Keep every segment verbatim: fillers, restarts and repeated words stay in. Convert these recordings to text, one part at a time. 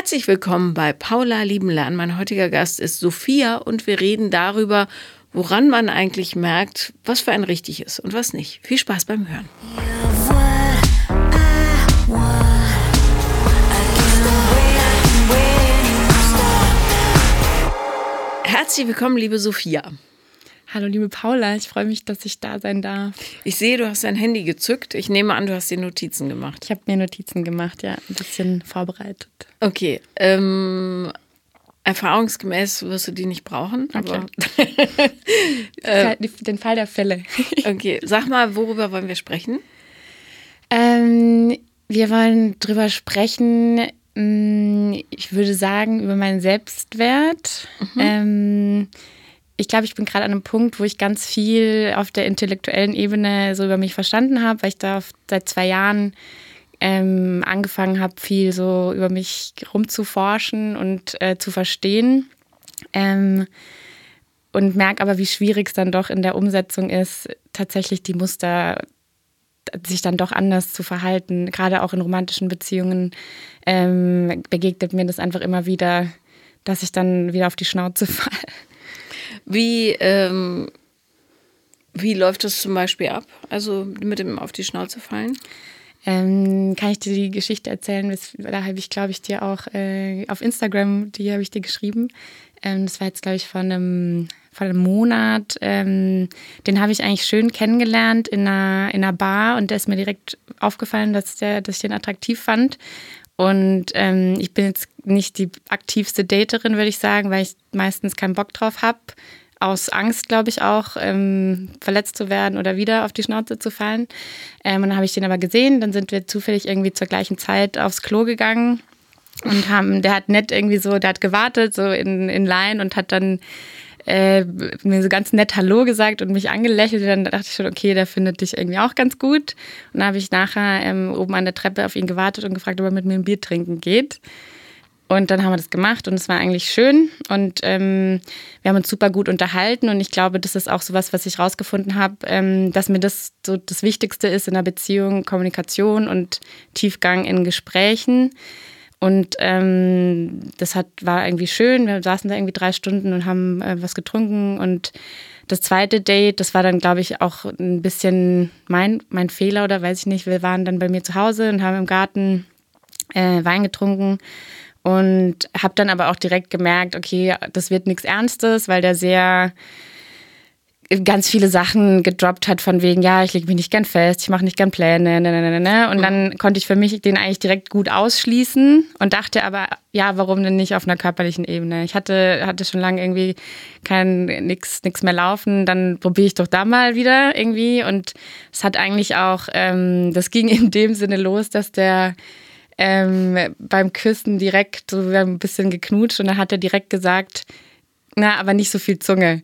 Herzlich willkommen bei Paula lieben lernen. Mein heutiger Gast ist Sophia und wir reden darüber, woran man eigentlich merkt, was für ein richtig ist und was nicht. Viel Spaß beim Hören. Herzlich willkommen, liebe Sophia. Hallo, liebe Paula, ich freue mich, dass ich da sein darf. Ich sehe, du hast dein Handy gezückt. Ich nehme an, du hast dir Notizen gemacht. Ich habe mir Notizen gemacht, ja, ein bisschen vorbereitet. Okay, ähm, erfahrungsgemäß wirst du die nicht brauchen. Aber äh, den Fall der Fälle. Okay, sag mal, worüber wollen wir sprechen? Ähm, wir wollen drüber sprechen, ich würde sagen, über meinen Selbstwert. Mhm. Ähm, Ich glaube, ich bin gerade an einem Punkt, wo ich ganz viel auf der intellektuellen Ebene so über mich verstanden habe, weil ich da seit zwei Jahren ähm, angefangen habe, viel so über mich rumzuforschen und äh, zu verstehen. Ähm, und merke aber, wie schwierig es dann doch in der Umsetzung ist, tatsächlich die Muster sich dann doch anders zu verhalten. Gerade auch in romantischen Beziehungen ähm, begegnet mir das einfach immer wieder, dass ich dann wieder auf die Schnauze falle. Wie, ähm, wie läuft das zum Beispiel ab? Also mit dem auf die Schnauze fallen? Ähm, kann ich dir die Geschichte erzählen? Da habe ich, glaube ich, dir auch äh, auf Instagram, die habe ich dir geschrieben. Ähm, das war jetzt, glaube ich, vor einem, vor einem Monat. Ähm, den habe ich eigentlich schön kennengelernt in einer, in einer Bar und da ist mir direkt aufgefallen, dass, der, dass ich den attraktiv fand. Und ähm, ich bin jetzt nicht die aktivste Daterin, würde ich sagen, weil ich meistens keinen Bock drauf habe. Aus Angst, glaube ich, auch, ähm, verletzt zu werden oder wieder auf die Schnauze zu fallen. Ähm, und dann habe ich den aber gesehen. Dann sind wir zufällig irgendwie zur gleichen Zeit aufs Klo gegangen. Und haben, der hat nett irgendwie so, der hat gewartet, so in, in Line und hat dann äh, mir so ganz nett Hallo gesagt und mich angelächelt. Und dann dachte ich schon, okay, der findet dich irgendwie auch ganz gut. Und dann habe ich nachher ähm, oben an der Treppe auf ihn gewartet und gefragt, ob er mit mir ein Bier trinken geht. Und dann haben wir das gemacht und es war eigentlich schön. Und ähm, wir haben uns super gut unterhalten. Und ich glaube, das ist auch sowas, was ich rausgefunden habe, ähm, dass mir das so das Wichtigste ist in einer Beziehung, Kommunikation und Tiefgang in Gesprächen. Und ähm, das hat, war irgendwie schön. Wir saßen da irgendwie drei Stunden und haben äh, was getrunken. Und das zweite Date, das war dann, glaube ich, auch ein bisschen mein, mein Fehler oder weiß ich nicht. Wir waren dann bei mir zu Hause und haben im Garten äh, Wein getrunken. Und habe dann aber auch direkt gemerkt, okay, das wird nichts Ernstes, weil der sehr ganz viele Sachen gedroppt hat von wegen, ja, ich lege mich nicht gern fest, ich mache nicht gern Pläne, ne, ne, ne, ne. Und dann konnte ich für mich den eigentlich direkt gut ausschließen und dachte aber, ja, warum denn nicht auf einer körperlichen Ebene? Ich hatte, hatte schon lange irgendwie kein nix, nix mehr laufen, dann probiere ich doch da mal wieder irgendwie. Und es hat eigentlich auch, ähm, das ging in dem Sinne los, dass der Ähm, beim Küssen direkt, so wir haben ein bisschen geknutscht und dann hat er direkt gesagt, na, aber nicht so viel Zunge.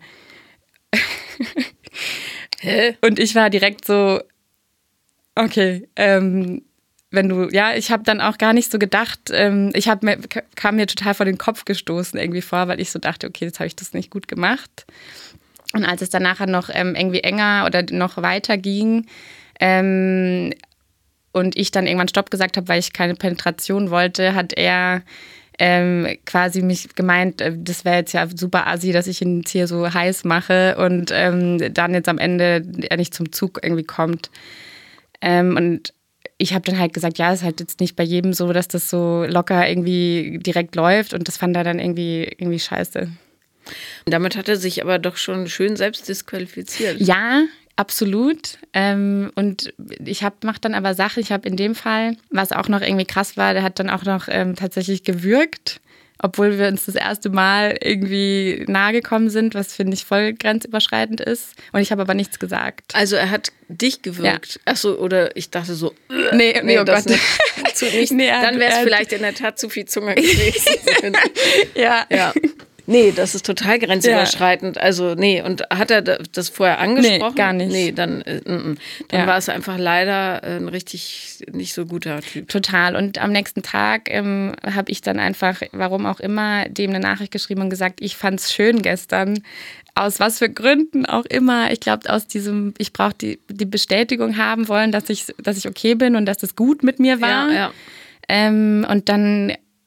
Hä? Und ich war direkt so, okay, ähm, wenn du, ja, ich habe dann auch gar nicht so gedacht, ähm, ich hab mir, kam mir total vor den Kopf gestoßen irgendwie vor, weil ich so dachte, okay, jetzt habe ich das nicht gut gemacht. Und als es dann nachher noch ähm, irgendwie enger oder noch weiter ging, ähm, und ich dann irgendwann Stopp gesagt habe, weil ich keine Penetration wollte, hat er ähm, quasi mich gemeint, das wäre jetzt ja super assi, dass ich ihn jetzt hier so heiß mache und ähm, dann jetzt am Ende er nicht zum Zug irgendwie kommt. Ähm, und ich habe dann halt gesagt, ja, es ist halt jetzt nicht bei jedem so, dass das so locker irgendwie direkt läuft und das fand er dann irgendwie, irgendwie scheiße. Damit hat er sich aber doch schon schön selbst disqualifiziert. Ja, absolut. Ähm, und ich mache dann aber Sachen, ich habe in dem Fall, was auch noch irgendwie krass war, der hat dann auch noch ähm, tatsächlich gewürgt, obwohl wir uns das erste Mal irgendwie nahe gekommen sind, was finde ich voll grenzüberschreitend ist. Und ich habe aber nichts gesagt. Also er hat dich gewürgt? Ja. Achso, oder ich dachte so, nee, nee, nee oh das Gott. Nicht, zu nicht. Nee, dann wäre es vielleicht in der Tat zu viel Zunge gewesen. ja. Ja. Nee, das ist total grenzüberschreitend. Ja. Also, nee, und hat er das vorher angesprochen? Nee, gar nicht. Nee, dann, äh, dann ja. war es einfach leider ein richtig nicht so guter Typ. Total. Und am nächsten Tag ähm, habe ich dann einfach, warum auch immer, dem eine Nachricht geschrieben und gesagt, ich fand's schön gestern. Aus was für Gründen auch immer. Ich glaube, aus diesem, ich brauche die, die Bestätigung haben wollen, dass ich, dass ich okay bin und dass das gut mit mir war. Ja, ja. Ähm, und dann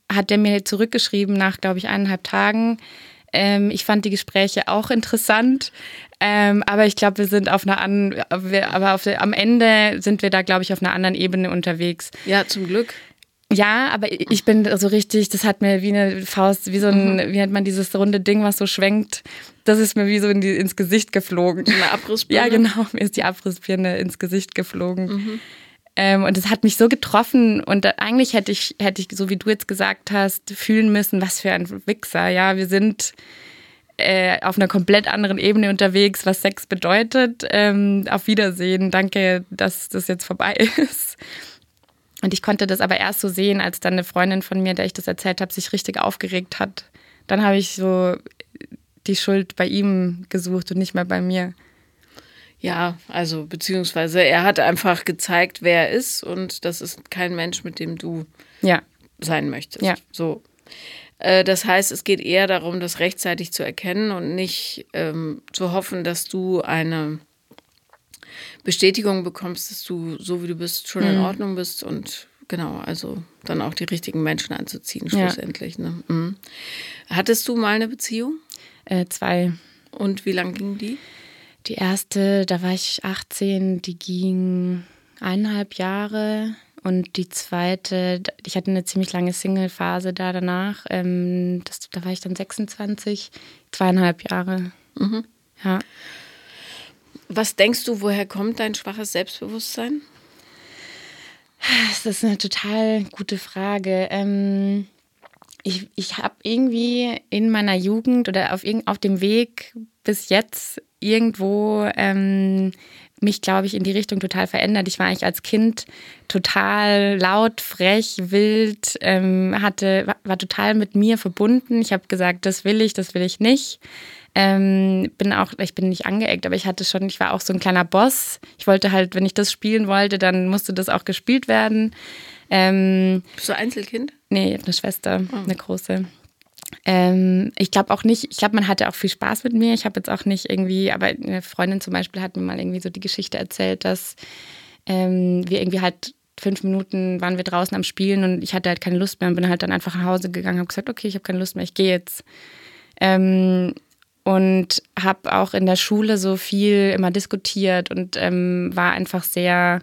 hat der mir zurückgeschrieben nach, glaube ich, eineinhalb Tagen. Ähm, ich fand die Gespräche auch interessant, ähm, aber ich glaube, wir sind auf einer anderen, aber auf der, am Ende sind wir da, glaube ich, auf einer anderen Ebene unterwegs. Ja, zum Glück. Ja, aber ich bin so richtig, das hat mir wie eine Faust, wie so ein, mhm. wie nennt man dieses runde Ding, was so schwenkt, das ist mir wie so in die, ins Gesicht geflogen. Eine Abrissbirne? Ja, genau, mir ist die Abrissbirne ins Gesicht geflogen. Mhm. Ähm, und das hat mich so getroffen und da, eigentlich hätte ich, hätte ich, so wie du jetzt gesagt hast, fühlen müssen, was für ein Wichser. Ja, wir sind äh, auf einer komplett anderen Ebene unterwegs, was Sex bedeutet. Ähm, auf Wiedersehen, danke, dass das jetzt vorbei ist. Und ich konnte das aber erst so sehen, als dann eine Freundin von mir, der ich das erzählt habe, sich richtig aufgeregt hat. Dann habe ich so die Schuld bei ihm gesucht und nicht mehr bei mir. Ja, also beziehungsweise er hat einfach gezeigt, wer er ist und das ist kein Mensch, mit dem du ja. sein möchtest. Ja. So. Äh, das heißt, es geht eher darum, das rechtzeitig zu erkennen und nicht ähm, zu hoffen, dass du eine Bestätigung bekommst, dass du, so wie du bist, schon in Ordnung bist und genau, also dann auch die richtigen Menschen anzuziehen, schlussendlich. Ja. Ne? Mhm. Hattest du mal eine Beziehung? Äh, zwei. Und wie lang ging die? Die erste, da war ich achtzehn, die ging eineinhalb Jahre. Und die zweite, ich hatte eine ziemlich lange Single-Phase da danach. Ähm, das, da war ich dann sechsundzwanzig, zweieinhalb Jahre. Mhm. Ja. Was denkst du, woher kommt dein schwaches Selbstbewusstsein? Das ist eine total gute Frage. Ähm, ich ich habe irgendwie in meiner Jugend oder auf, auf dem Weg bis jetzt irgendwo ähm, mich, glaube ich, in die Richtung total verändert. Ich war eigentlich als Kind total laut, frech, wild, ähm, hatte, war, war total mit mir verbunden. Ich habe gesagt, das will ich, das will ich nicht. Ähm, bin auch, ich bin nicht angeeckt, aber ich hatte schon, ich war auch so ein kleiner Boss. Ich wollte halt, wenn ich das spielen wollte, dann musste das auch gespielt werden. Ähm, Bist du Einzelkind? Nee, ich habe eine Schwester, oh. eine große. Ähm, ich glaube auch nicht, ich glaube, man hatte auch viel Spaß mit mir. Ich habe jetzt auch nicht irgendwie, aber eine Freundin zum Beispiel hat mir mal irgendwie so die Geschichte erzählt, dass ähm, wir irgendwie halt fünf Minuten waren wir draußen am Spielen und ich hatte halt keine Lust mehr und bin halt dann einfach nach Hause gegangen und habe gesagt, okay, ich habe keine Lust mehr, ich gehe jetzt. Ähm, und habe auch in der Schule so viel immer diskutiert und ähm, war einfach sehr,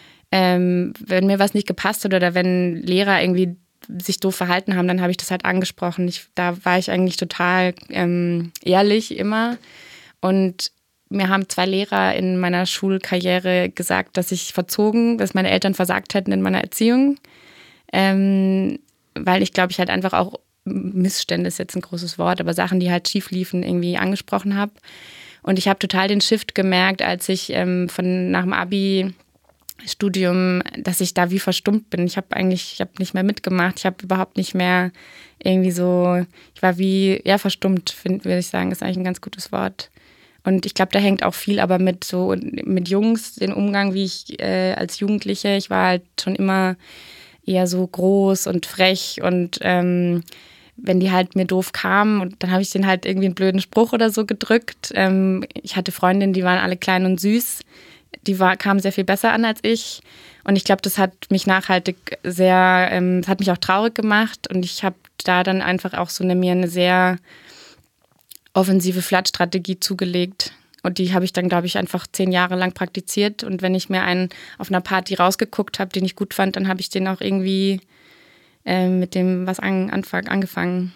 ähm, wenn mir was nicht gepasst hat oder wenn Lehrer irgendwie sich doof verhalten haben, dann habe ich das halt angesprochen. Ich, da war ich eigentlich total ähm, ehrlich immer. Und mir haben zwei Lehrer in meiner Schulkarriere gesagt, dass ich verzogen, dass meine Eltern versagt hätten in meiner Erziehung. Ähm, weil ich, glaube ich, halt einfach auch Missstände ist jetzt ein großes Wort, aber Sachen, die halt schief liefen, irgendwie angesprochen habe. Und ich habe total den Shift gemerkt, als ich ähm, von nach dem Abi Studium, dass ich da wie verstummt bin. Ich habe eigentlich, ich habe nicht mehr mitgemacht. Ich habe überhaupt nicht mehr irgendwie so, ich war wie, ja, verstummt, würde ich sagen, ist eigentlich ein ganz gutes Wort. Und ich glaube, da hängt auch viel aber mit so, mit Jungs, den Umgang, wie ich äh, als Jugendliche, ich war halt schon immer eher so groß und frech und ähm, wenn die halt mir doof kamen und dann habe ich denen halt irgendwie einen blöden Spruch oder so gedrückt. Ähm, ich hatte Freundinnen, die waren alle klein und süß. Die war, kamen sehr viel besser an als ich. Und ich glaube, das hat mich nachhaltig sehr, ähm, das hat mich auch traurig gemacht. Und ich habe da dann einfach auch so eine, mir eine sehr offensive Flirtstrategie zugelegt. Und die habe ich dann, glaube ich, einfach zehn Jahre lang praktiziert. Und wenn ich mir einen auf einer Party rausgeguckt habe, den ich gut fand, dann habe ich den auch irgendwie äh, mit dem was an, Anfang angefangen.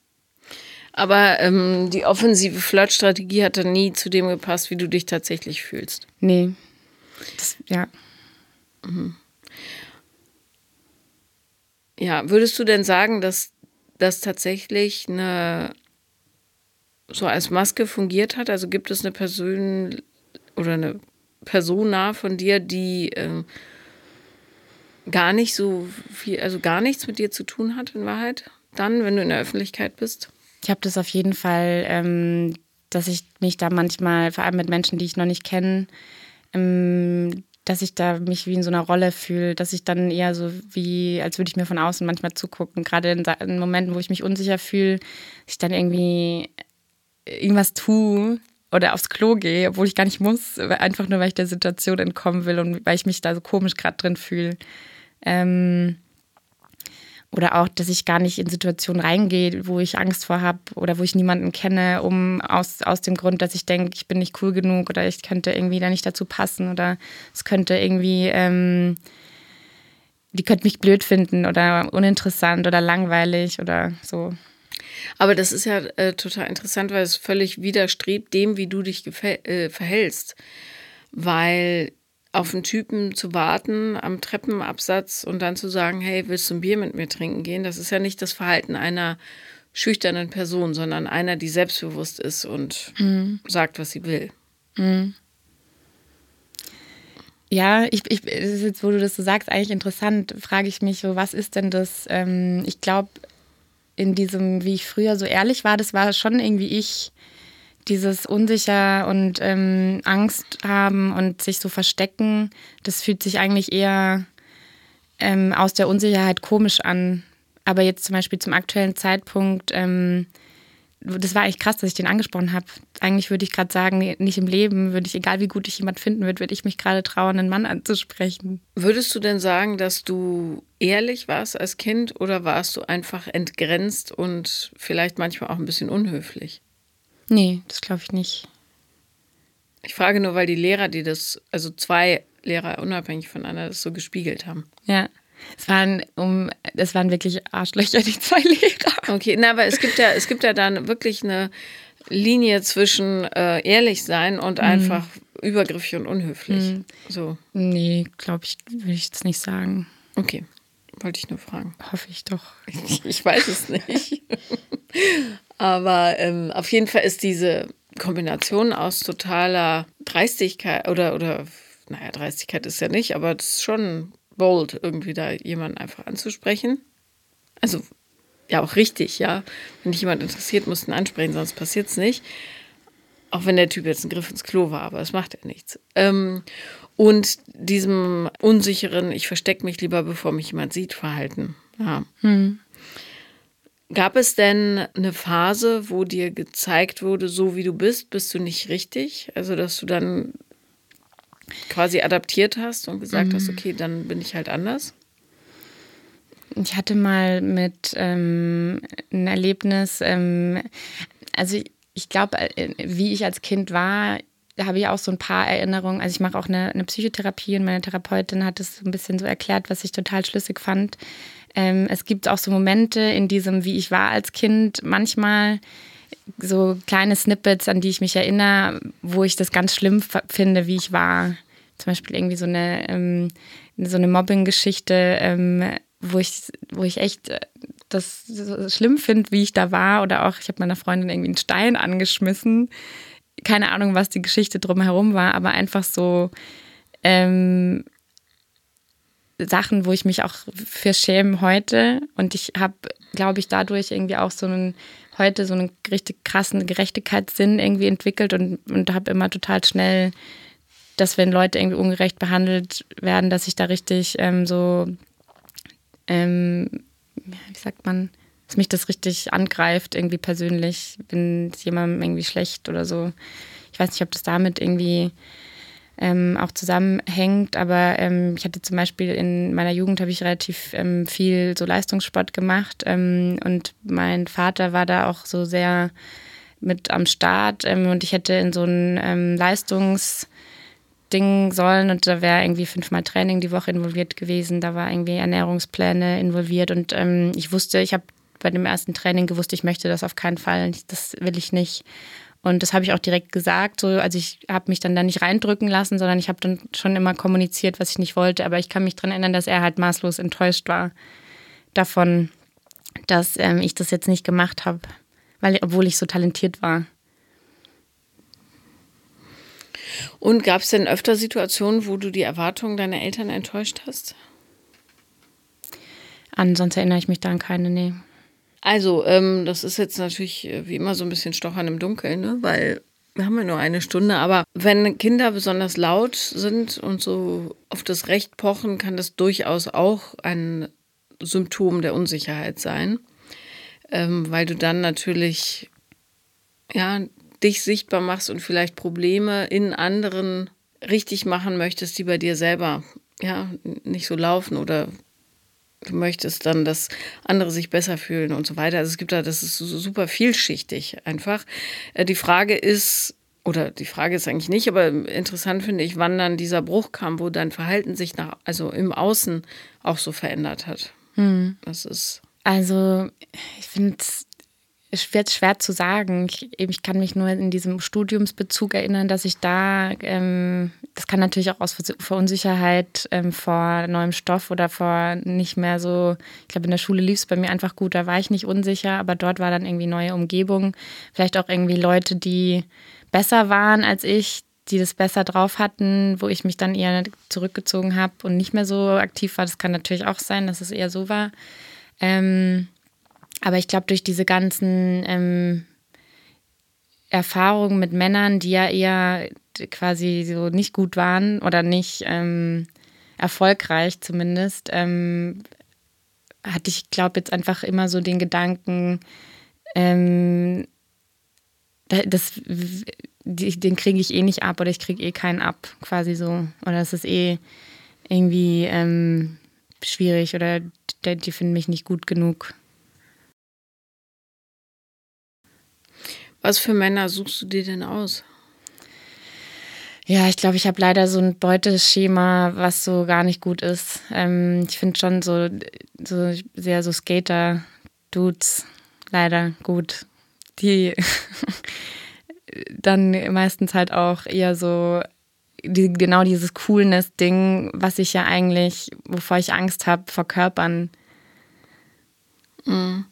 Aber ähm, die offensive Flirtstrategie hat dann nie zu dem gepasst, wie du dich tatsächlich fühlst. Nee. Das, ja. Mhm. Ja, würdest du denn sagen, dass das tatsächlich eine so als Maske fungiert hat? Also gibt es eine Person oder eine Persona von dir, die äh, gar nicht so viel, also gar nichts mit dir zu tun hat in Wahrheit? Dann, wenn du in der Öffentlichkeit bist? Ich habe das auf jeden Fall, ähm, dass ich mich da manchmal, vor allem mit Menschen, die ich noch nicht kenne, ähm, dass ich da mich wie in so einer Rolle fühle, dass ich dann eher so wie, als würde ich mir von außen manchmal zugucken. Gerade in, in Momenten, wo ich mich unsicher fühle, dass ich dann irgendwie irgendwas tue oder aufs Klo gehe, obwohl ich gar nicht muss, einfach nur, weil ich der Situation entkommen will und weil ich mich da so komisch gerade drin fühle. Ähm, Oder auch, dass ich gar nicht in Situationen reingehe, wo ich Angst vor habe oder wo ich niemanden kenne, um aus, aus dem Grund, dass ich denke, ich bin nicht cool genug oder ich könnte irgendwie da nicht dazu passen oder es könnte irgendwie, ähm, die könnte mich blöd finden oder uninteressant oder langweilig oder so. Aber das ist ja äh, total interessant, weil es völlig widerstrebt dem, wie du dich gefäll- äh, verhältst. Weil auf einen Typen zu warten am Treppenabsatz und dann zu sagen, hey, willst du ein Bier mit mir trinken gehen? Das ist ja nicht das Verhalten einer schüchternen Person, sondern einer, die selbstbewusst ist und mhm. sagt, was sie will. Mhm. Ja, ich, ich, das ist jetzt, wo du das so sagst, eigentlich interessant, frage ich mich so, was ist denn das? Ähm, ich glaube, in diesem, wie ich früher so ehrlich war, das war schon irgendwie ich, dieses unsicher und ähm, Angst haben und sich so verstecken, das fühlt sich eigentlich eher ähm, aus der Unsicherheit komisch an. Aber jetzt zum Beispiel zum aktuellen Zeitpunkt, ähm, das war eigentlich krass, dass ich den angesprochen habe. Eigentlich würde ich gerade sagen, nicht im Leben, würde ich, egal wie gut ich jemand finden würde, würde ich mich gerade trauen, einen Mann anzusprechen. Würdest du denn sagen, dass du ehrlich warst als Kind oder warst du einfach entgrenzt und vielleicht manchmal auch ein bisschen unhöflich? Nee, das glaube ich nicht. Ich frage nur, weil die Lehrer, die das, also zwei Lehrer unabhängig voneinander, das so gespiegelt haben. Ja, es waren, um, es waren wirklich Arschlöcher, die zwei Lehrer. Okay, na, aber es gibt ja, es gibt ja dann wirklich eine Linie zwischen äh, ehrlich sein und mhm. einfach übergriffig und unhöflich. Mhm. So. Nee, glaube ich, würde ich jetzt nicht sagen. Okay, wollte ich nur fragen. Hoffe ich doch. Ich, ich weiß es nicht. Aber ähm, auf jeden Fall ist diese Kombination aus totaler Dreistigkeit oder, oder, naja, Dreistigkeit ist ja nicht, aber es ist schon bold, irgendwie da jemanden einfach anzusprechen. Also, ja, auch richtig, ja. Wenn dich jemand interessiert, musst du ihn ansprechen, sonst passiert es nicht. Auch wenn der Typ jetzt ein Griff ins Klo war, aber es macht ja nichts. Ähm, und diesem unsicheren, ich verstecke mich lieber, bevor mich jemand sieht, Verhalten. Ja. Hm. Gab es denn eine Phase, wo dir gezeigt wurde, so wie du bist, bist du nicht richtig? Also, dass du dann quasi adaptiert hast und gesagt mhm. hast, okay, dann bin ich halt anders? Ich hatte mal mit ähm, ein Erlebnis, ähm, also ich glaube, wie ich als Kind war, da habe ich auch so ein paar Erinnerungen. Also ich mache auch eine, eine Psychotherapie und meine Therapeutin hat es so ein bisschen so erklärt, was ich total schlüssig fand. Ähm, es gibt auch so Momente in diesem, wie ich war als Kind, manchmal so kleine Snippets, an die ich mich erinnere, wo ich das ganz schlimm f- finde, wie ich war. Zum Beispiel irgendwie so eine, ähm, so eine Mobbing-Geschichte, ähm, wo ich, wo ich echt das so schlimm finde, wie ich da war. Oder auch, ich habe meiner Freundin irgendwie einen Stein angeschmissen. Keine Ahnung, was die Geschichte drumherum war, aber einfach so ähm, Sachen, wo ich mich auch für schäme heute. Und ich habe, glaube ich, dadurch irgendwie auch so einen, heute so einen richtig krassen Gerechtigkeitssinn irgendwie entwickelt und, und habe immer total schnell, dass wenn Leute irgendwie ungerecht behandelt werden, dass ich da richtig ähm, so, ähm, wie sagt man, dass mich das richtig angreift, irgendwie persönlich, wenn es jemandem irgendwie schlecht oder so. Ich weiß nicht, ob das damit irgendwie ähm, auch zusammenhängt, aber ähm, ich hatte zum Beispiel in meiner Jugend habe ich relativ ähm, viel so Leistungssport gemacht ähm, und mein Vater war da auch so sehr mit am Start ähm, und ich hätte in so ein ähm, Leistungs Ding sollen und da wäre irgendwie fünfmal Training die Woche involviert gewesen, da war irgendwie Ernährungspläne involviert und ähm, ich wusste, ich habe bei dem ersten Training gewusst, ich möchte das auf keinen Fall, das will ich nicht. Und das habe ich auch direkt gesagt, so, also ich habe mich dann da nicht reindrücken lassen, sondern ich habe dann schon immer kommuniziert, was ich nicht wollte, aber ich kann mich daran erinnern, dass er halt maßlos enttäuscht war davon, dass ähm, ich das jetzt nicht gemacht habe, weil, obwohl ich so talentiert war. Und gab es denn öfter Situationen, wo du die Erwartungen deiner Eltern enttäuscht hast? Ansonsten erinnere ich mich da an keine, nee. Also, ähm, das ist jetzt natürlich wie immer so ein bisschen Stochern im Dunkeln, ne? Weil wir haben ja nur eine Stunde. Aber wenn Kinder besonders laut sind und so auf das Recht pochen, kann das durchaus auch ein Symptom der Unsicherheit sein. Ähm, weil du dann natürlich, ja, dich sichtbar machst und vielleicht Probleme in anderen richtig machen möchtest, die bei dir selber ja nicht so laufen oder du möchtest dann, dass andere sich besser fühlen und so weiter. Also es gibt da, das ist so super vielschichtig einfach. Äh, die Frage ist, oder die Frage ist eigentlich nicht, aber interessant finde ich, wann dann dieser Bruch kam, wo dein Verhalten sich nach, also im Außen auch so verändert hat. Hm. Das ist. Also, ich finde es schwer, schwer zu sagen. Ich, ich kann mich nur in diesem Studiumsbezug erinnern, dass ich da, ähm, das kann natürlich auch aus vor Unsicherheit ähm, vor neuem Stoff oder vor nicht mehr so, ich glaube, in der Schule lief es bei mir einfach gut, da war ich nicht unsicher, aber dort war dann irgendwie neue Umgebung, vielleicht auch irgendwie Leute, die besser waren als ich, die das besser drauf hatten, wo ich mich dann eher zurückgezogen habe und nicht mehr so aktiv war. Das kann natürlich auch sein, dass es eher so war. Ähm, aber ich glaube, durch diese ganzen ähm, Erfahrungen mit Männern, die ja eher quasi so nicht gut waren oder nicht ähm, erfolgreich zumindest, ähm, hatte ich, glaube jetzt einfach immer so den Gedanken, ähm, das, den kriege ich eh nicht ab oder ich kriege eh keinen ab, quasi so. Oder es ist eh irgendwie ähm, schwierig oder die, die finden mich nicht gut genug. Was für Männer suchst du dir denn aus? Ja, ich glaube, ich habe leider so ein Beuteschema, was so gar nicht gut ist. Ähm, ich finde schon so, so sehr so Skater-Dudes leider gut. Die dann meistens halt auch eher so die, genau dieses Coolness-Ding, was ich ja eigentlich, wovor ich Angst habe, verkörpern. Mhm.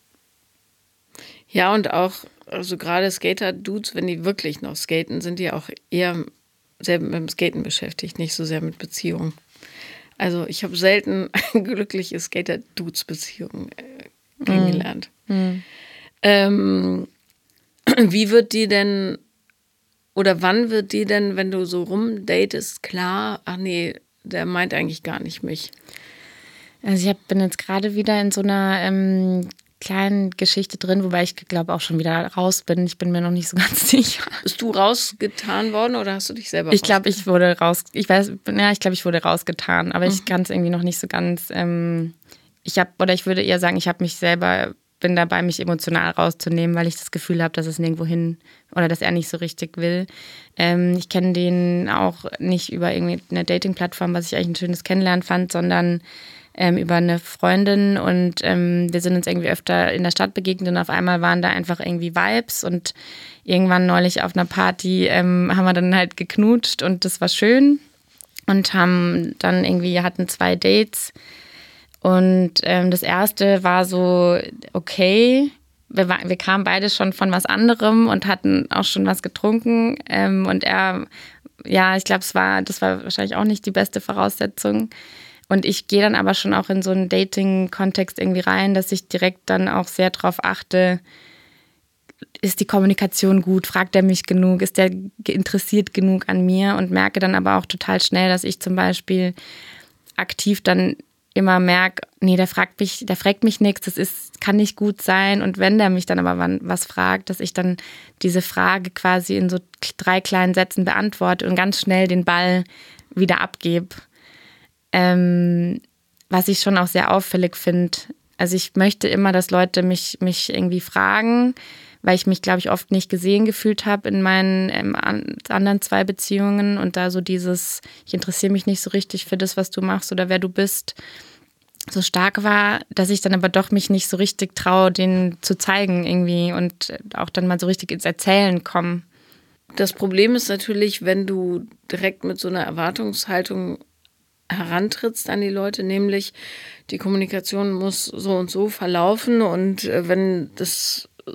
Ja, und auch, also gerade Skater-Dudes, wenn die wirklich noch skaten, sind die auch eher sehr mit dem Skaten beschäftigt, nicht so sehr mit Beziehungen. Also ich habe selten glückliche Skater-Dudes-Beziehungen äh, kennengelernt. Mhm. Ähm, wie wird die denn, oder wann wird die denn, wenn du so rumdatest, klar, ach nee, der meint eigentlich gar nicht mich? Also ich hab, bin jetzt gerade wieder in so einer ähm, kleinen Geschichte drin, wobei ich glaube auch schon wieder raus bin. Ich bin mir noch nicht so ganz sicher. Bist du rausgetan worden oder hast du dich selber Ich glaube, ich wurde raus. Ich weiß, ja, ich glaube, ich wurde rausgetan, aber mhm. ich kann es irgendwie noch nicht so ganz. Ähm, ich habe, oder ich würde eher sagen, ich habe mich selber, bin dabei, mich emotional rauszunehmen, weil ich das Gefühl habe, dass es nirgendwo hin oder dass er nicht so richtig will. Ähm, ich kenne den auch nicht über irgendwie eine Dating-Plattform, was ich eigentlich ein schönes Kennenlernen fand, sondern ähm, über eine Freundin und ähm, wir sind uns irgendwie öfter in der Stadt begegnet und auf einmal waren da einfach irgendwie Vibes und irgendwann neulich auf einer Party ähm, haben wir dann halt geknutscht und das war schön und haben dann irgendwie, hatten zwei Dates und ähm, das erste war so okay, wir, war, wir kamen beide schon von was anderem und hatten auch schon was getrunken ähm, und er, ja, ich glaube, es war, das war wahrscheinlich auch nicht die beste Voraussetzung. Und ich gehe dann aber schon auch in so einen Dating-Kontext irgendwie rein, dass ich direkt dann auch sehr drauf achte, ist die Kommunikation gut, fragt er mich genug, ist der interessiert genug an mir und merke dann aber auch total schnell, dass ich zum Beispiel aktiv dann immer merke, nee, der fragt mich, der fragt mich nichts, das ist, kann nicht gut sein. Und wenn der mich dann aber was fragt, dass ich dann diese Frage quasi in so drei kleinen Sätzen beantworte und ganz schnell den Ball wieder abgebe. Ähm, was ich schon auch sehr auffällig finde. Also ich möchte immer, dass Leute mich, mich irgendwie fragen, weil ich mich, glaube ich, oft nicht gesehen gefühlt habe in meinen ähm, an, anderen zwei Beziehungen und da so dieses, ich interessiere mich nicht so richtig für das, was du machst oder wer du bist, so stark war, dass ich dann aber doch mich nicht so richtig traue, den zu zeigen irgendwie und auch dann mal so richtig ins Erzählen komme. Das Problem ist natürlich, wenn du direkt mit so einer Erwartungshaltung herantrittst an die Leute, nämlich die Kommunikation muss so und so verlaufen und äh, wenn das äh,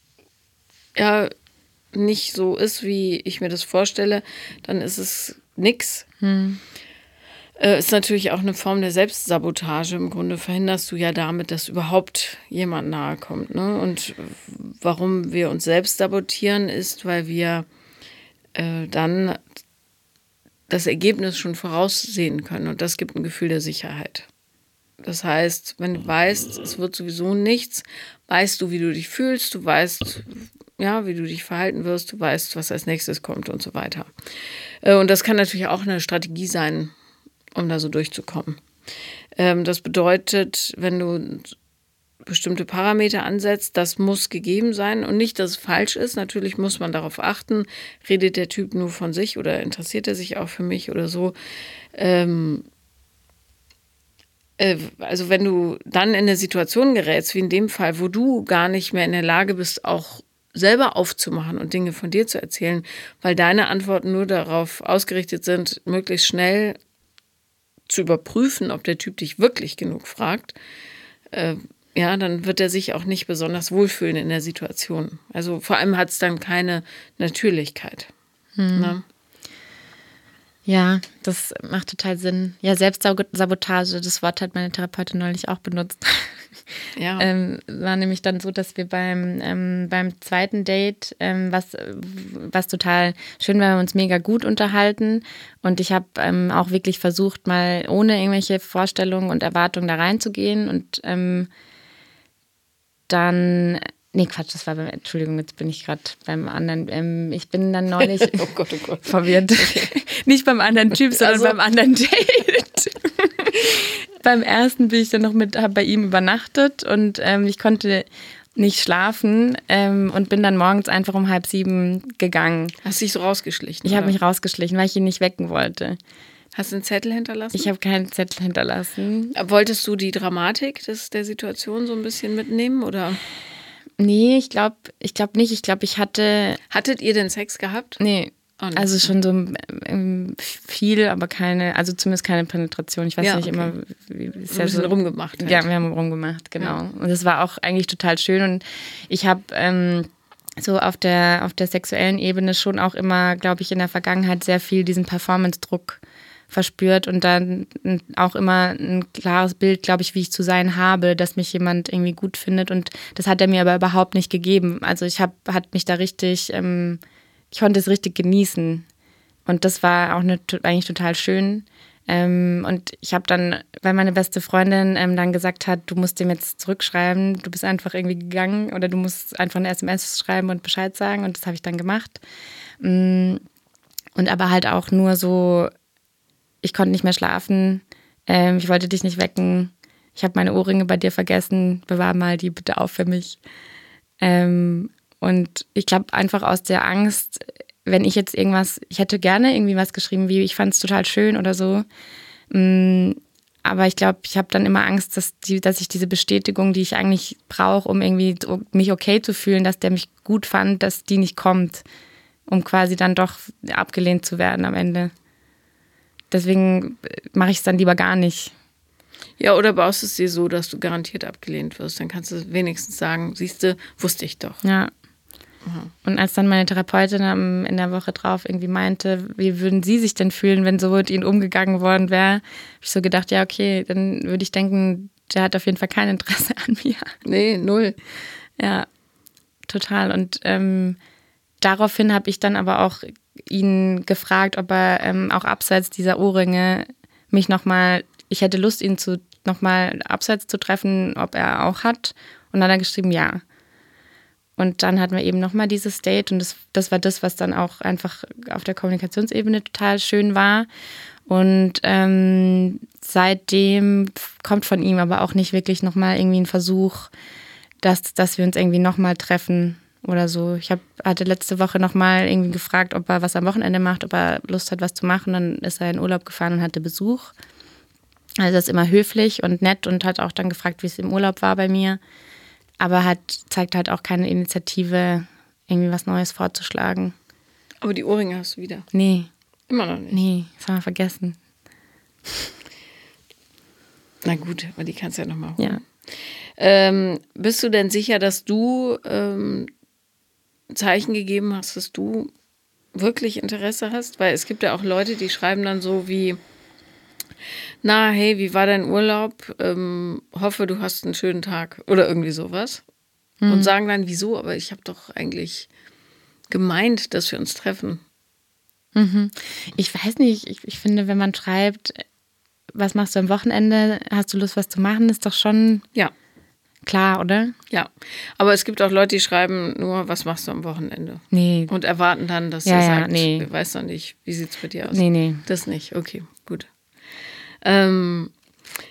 ja nicht so ist, wie ich mir das vorstelle, dann ist es nix. Hm. Äh, ist natürlich auch eine Form der Selbstsabotage. Im Grunde verhinderst du ja damit, dass überhaupt jemand nahe kommt. Ne? Und warum wir uns selbst sabotieren, ist, weil wir äh, dann das Ergebnis schon voraussehen können und das gibt ein Gefühl der Sicherheit. Das heißt, wenn du weißt, es wird sowieso nichts, weißt du, wie du dich fühlst, du weißt, ja, wie du dich verhalten wirst, du weißt, was als nächstes kommt und so weiter. Und das kann natürlich auch eine Strategie sein, um da so durchzukommen. Ähm, das bedeutet, wenn du bestimmte Parameter ansetzt, das muss gegeben sein und nicht, dass es falsch ist. Natürlich muss man darauf achten, redet der Typ nur von sich oder interessiert er sich auch für mich oder so. Ähm, äh, also wenn du dann in eine Situation gerätst, wie in dem Fall, wo du gar nicht mehr in der Lage bist, auch selber aufzumachen und Dinge von dir zu erzählen, weil deine Antworten nur darauf ausgerichtet sind, möglichst schnell zu überprüfen, ob der Typ dich wirklich genug fragt, äh, ja, dann wird er sich auch nicht besonders wohlfühlen in der Situation. Also vor allem hat es dann keine Natürlichkeit. Hm. Ne? Ja, das macht total Sinn. Ja, Selbstsabotage, das Wort hat meine Therapeutin neulich auch benutzt. Ja. ähm, war nämlich dann so, dass wir beim, ähm, beim zweiten Date, ähm, was, was total schön war, wir uns mega gut unterhalten. Und ich habe ähm, auch wirklich versucht, mal ohne irgendwelche Vorstellungen und Erwartungen da reinzugehen. Und ähm, dann... Nee, Quatsch, das war beim, Entschuldigung, jetzt bin ich gerade beim anderen. Ähm, ich bin dann neulich oh Gott, oh Gott. verwirrt. Okay. Nicht beim anderen Typ, sondern also. beim anderen Date. Beim ersten bin ich dann noch mit, habe bei ihm übernachtet und ähm, ich konnte nicht schlafen ähm, und bin dann morgens einfach um halb sieben gegangen. Hast du dich so rausgeschlichen? Ich habe mich rausgeschlichen, weil ich ihn nicht wecken wollte. Hast du einen Zettel hinterlassen? Ich habe keinen Zettel hinterlassen. Wolltest du die Dramatik des, der Situation so ein bisschen mitnehmen, oder? Nee, ich glaube ich glaub nicht. Ich glaube, ich hatte... Hattet ihr denn Sex gehabt? Nee. Oh, also schon so ähm, viel, aber keine, also zumindest keine Penetration. Ich weiß ja, nicht okay. immer, wie ist ja so rumgemacht. Halt. Ja, wir haben rumgemacht, genau. Ja. Und das war auch eigentlich total schön. Und ich habe ähm, so auf der, auf der sexuellen Ebene schon auch immer, glaube ich, in der Vergangenheit sehr viel diesen Performance-Druck verspürt und dann auch immer ein klares Bild, glaube ich, wie ich zu sein habe, dass mich jemand irgendwie gut findet, und das hat er mir aber überhaupt nicht gegeben. Also ich habe, hat mich da richtig, ähm, ich konnte es richtig genießen und das war auch eine, eigentlich total schön. Ähm, und ich habe dann, weil meine beste Freundin ähm, dann gesagt hat, du musst dem jetzt zurückschreiben, du bist einfach irgendwie gegangen oder du musst einfach eine S M S schreiben und Bescheid sagen, und das habe ich dann gemacht. Und aber halt auch nur so, ich konnte nicht mehr schlafen, ähm, ich wollte dich nicht wecken, ich habe meine Ohrringe bei dir vergessen, bewahr mal die bitte auf für mich. Ähm, und ich glaube einfach aus der Angst, wenn ich jetzt irgendwas, ich hätte gerne irgendwie was geschrieben, wie ich fand es total schön oder so, ähm, aber ich glaube, ich habe dann immer Angst, dass, die, dass ich diese Bestätigung, die ich eigentlich brauche, um irgendwie mich okay zu fühlen, dass der mich gut fand, dass die nicht kommt, um quasi dann doch abgelehnt zu werden am Ende. Deswegen mache ich es dann lieber gar nicht. Ja, oder baust es dir so, dass du garantiert abgelehnt wirst. Dann kannst du wenigstens sagen, siehst du, wusste ich doch. Ja. Mhm. Und als dann meine Therapeutin in der Woche drauf irgendwie meinte, wie würden Sie sich denn fühlen, wenn so mit Ihnen umgegangen worden wäre, habe ich so gedacht, ja, okay, dann würde ich denken, der hat auf jeden Fall kein Interesse an mir. Nee, null. Ja, total. Und ähm, daraufhin habe ich dann aber auch ihn gefragt, ob er ähm, auch abseits dieser Ohrringe mich nochmal, ich hätte Lust, ihn zu nochmal abseits zu treffen, ob er auch hat. Und dann hat er geschrieben, ja. Und dann hatten wir eben nochmal dieses Date, und das, das war das, was dann auch einfach auf der Kommunikationsebene total schön war. Und ähm, seitdem kommt von ihm aber auch nicht wirklich nochmal irgendwie ein Versuch, dass, dass wir uns irgendwie nochmal treffen oder so. Ich hab, hatte letzte Woche nochmal irgendwie gefragt, ob er was am Wochenende macht, ob er Lust hat, was zu machen. Dann ist er in Urlaub gefahren und hatte Besuch. Also das ist immer höflich und nett und hat auch dann gefragt, wie es im Urlaub war bei mir. Aber hat, zeigt halt auch keine Initiative, irgendwie was Neues vorzuschlagen. Aber die Ohrringe hast du wieder? Nee. Immer noch nicht? Nee, das haben wir vergessen. Na gut, aber die kannst du ja nochmal holen. Ja. Ähm, bist du denn sicher, dass du ähm, Zeichen gegeben hast, dass du wirklich Interesse hast? Weil es gibt ja auch Leute, die schreiben dann so wie, na, hey, wie war dein Urlaub? Ähm, hoffe, du hast einen schönen Tag oder irgendwie sowas. Mhm. Und sagen dann, wieso? Aber ich habe doch eigentlich gemeint, dass wir uns treffen. Mhm. Ich weiß nicht, ich, ich finde, wenn man schreibt, was machst du am Wochenende, hast du Lust, was zu machen, ist doch schon ja. klar, oder? Ja, aber es gibt auch Leute, die schreiben nur, was machst du am Wochenende? Nee. Und erwarten dann, dass ja, er ja, sagt, nee. ich weiß noch nicht, wie sieht es bei dir aus? Nee, nee. Das nicht, okay, gut. Ähm,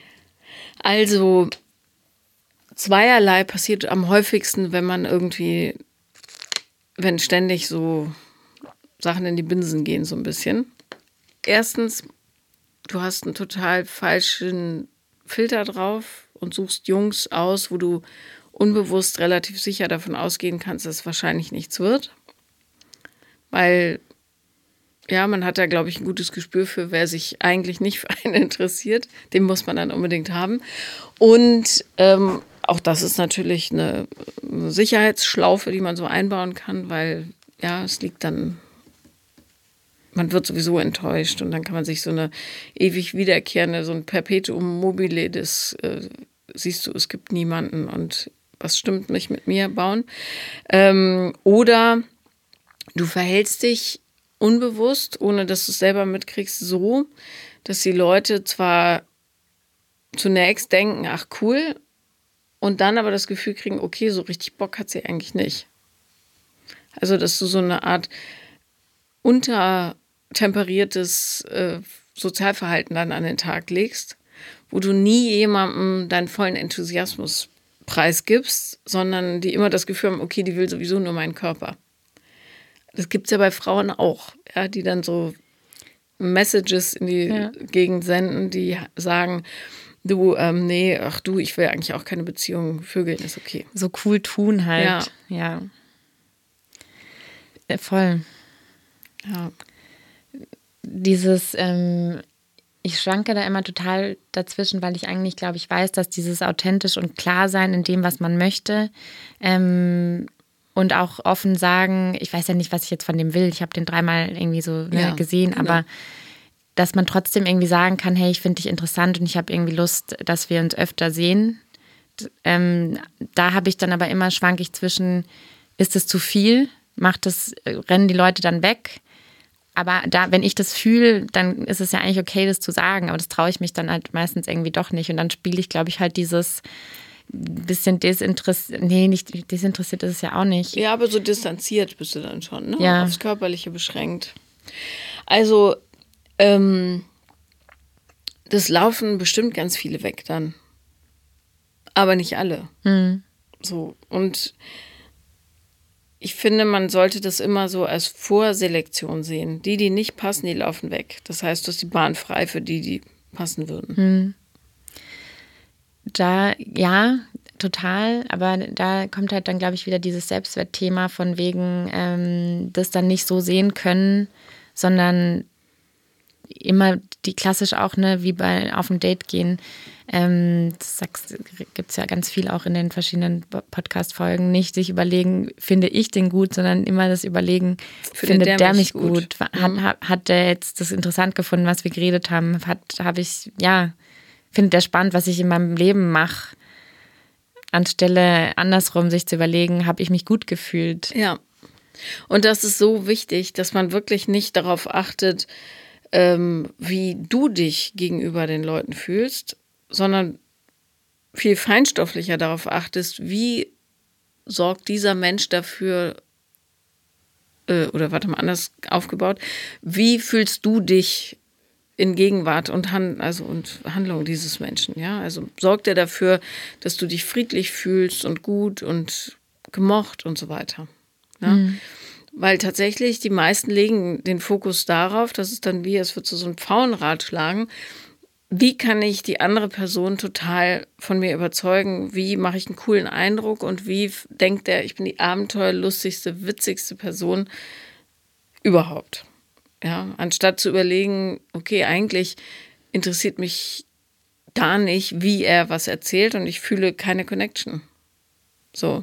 Also zweierlei passiert am häufigsten, wenn man irgendwie, wenn ständig so Sachen in die Binsen gehen, so ein bisschen. Erstens, du hast einen total falschen Filter drauf und suchst Jungs aus, wo du unbewusst relativ sicher davon ausgehen kannst, dass es wahrscheinlich nichts wird. Weil, ja, man hat da, glaube ich, ein gutes Gespür für, wer sich eigentlich nicht für einen interessiert. Den muss man dann unbedingt haben. Und ähm, auch das ist natürlich eine, eine Sicherheitsschlaufe, die man so einbauen kann, weil, ja, es liegt dann, man wird sowieso enttäuscht und dann kann man sich so eine ewig wiederkehrende, so ein Perpetuum mobile des, äh, siehst du, es gibt niemanden und was stimmt nicht mit mir, bauen. Ähm, oder du verhältst dich unbewusst, ohne dass du es selber mitkriegst, so, dass die Leute zwar zunächst denken, ach cool, und dann aber das Gefühl kriegen, okay, so richtig Bock hat sie eigentlich nicht. Also, dass du so eine Art untertemperiertes äh, Sozialverhalten dann an den Tag legst, wo du nie jemandem deinen vollen Enthusiasmus preisgibst, sondern die immer das Gefühl haben, okay, die will sowieso nur meinen Körper. Das gibt es ja bei Frauen auch, ja, die dann so Messages in die ja. Gegend senden, die sagen, du, ähm, nee, ach du, ich will eigentlich auch keine Beziehung, Vögeln ist okay. So cool tun halt. Ja. ja. Voll. Ja. Dieses, ähm, ich schwanke da immer total dazwischen, weil ich eigentlich, glaube ich, weiß, dass dieses authentisch und klar sein in dem, was man möchte, ähm, und auch offen sagen, ich weiß ja nicht, was ich jetzt von dem will, ich habe den dreimal irgendwie so ne, ja, gesehen, genau. aber dass man trotzdem irgendwie sagen kann, hey, ich finde dich interessant und ich habe irgendwie Lust, dass wir uns öfter sehen. Ähm, da habe ich dann aber immer, schwank ich zwischen, ist es zu viel, macht das, rennen die Leute dann weg? Aber da, wenn ich das fühle, dann ist es ja eigentlich okay, das zu sagen, aber das traue ich mich dann halt meistens irgendwie doch nicht und dann spiele ich, glaube ich, halt dieses bisschen desinteressiert, nee, nicht desinteressiert ist es ja auch nicht. Ja, aber so distanziert bist du dann schon, ne? Ja. Aufs Körperliche beschränkt. Also, ähm, das laufen bestimmt ganz viele weg dann. Aber nicht alle. Hm. So, und ich finde, man sollte das immer so als Vorselektion sehen. Die, die nicht passen, die laufen weg. Das heißt, du hast die Bahn frei für die, die passen würden. Hm. Da, ja, total, aber da kommt halt dann, glaube ich, wieder dieses Selbstwertthema von wegen ähm, das dann nicht so sehen können, sondern immer die klassisch auch, ne, wie bei auf ein Date gehen, ähm, das gibt es ja ganz viel auch in den verschiedenen Podcast-Folgen, nicht sich überlegen, finde ich den gut, sondern immer das Überlegen, findet, findet der, der mich gut? gut? Hat, mhm. hat, hat der jetzt das interessant gefunden, was wir geredet haben? Hat, habe ich, ja, findet der spannend, was ich in meinem Leben mache? Anstelle andersrum sich zu überlegen, habe ich mich gut gefühlt? Ja, und das ist so wichtig, dass man wirklich nicht darauf achtet, ähm, wie du dich gegenüber den Leuten fühlst, sondern viel feinstofflicher darauf achtest, wie sorgt dieser Mensch dafür, äh, oder warte mal, anders aufgebaut, wie fühlst du dich in Gegenwart und, Han- also und Handlung dieses Menschen, ja, also sorgt er dafür, dass du dich friedlich fühlst und gut und gemocht und so weiter, ja? Mhm. Weil tatsächlich die meisten legen den Fokus darauf, dass es dann wie, es wird so, so ein Pfauenrad schlagen, wie kann ich die andere Person total von mir überzeugen, wie mache ich einen coolen Eindruck und wie denkt er, ich bin die abenteuerlustigste, witzigste Person überhaupt. Ja, anstatt zu überlegen, okay, eigentlich interessiert mich gar nicht, wie er was erzählt und ich fühle keine Connection. So.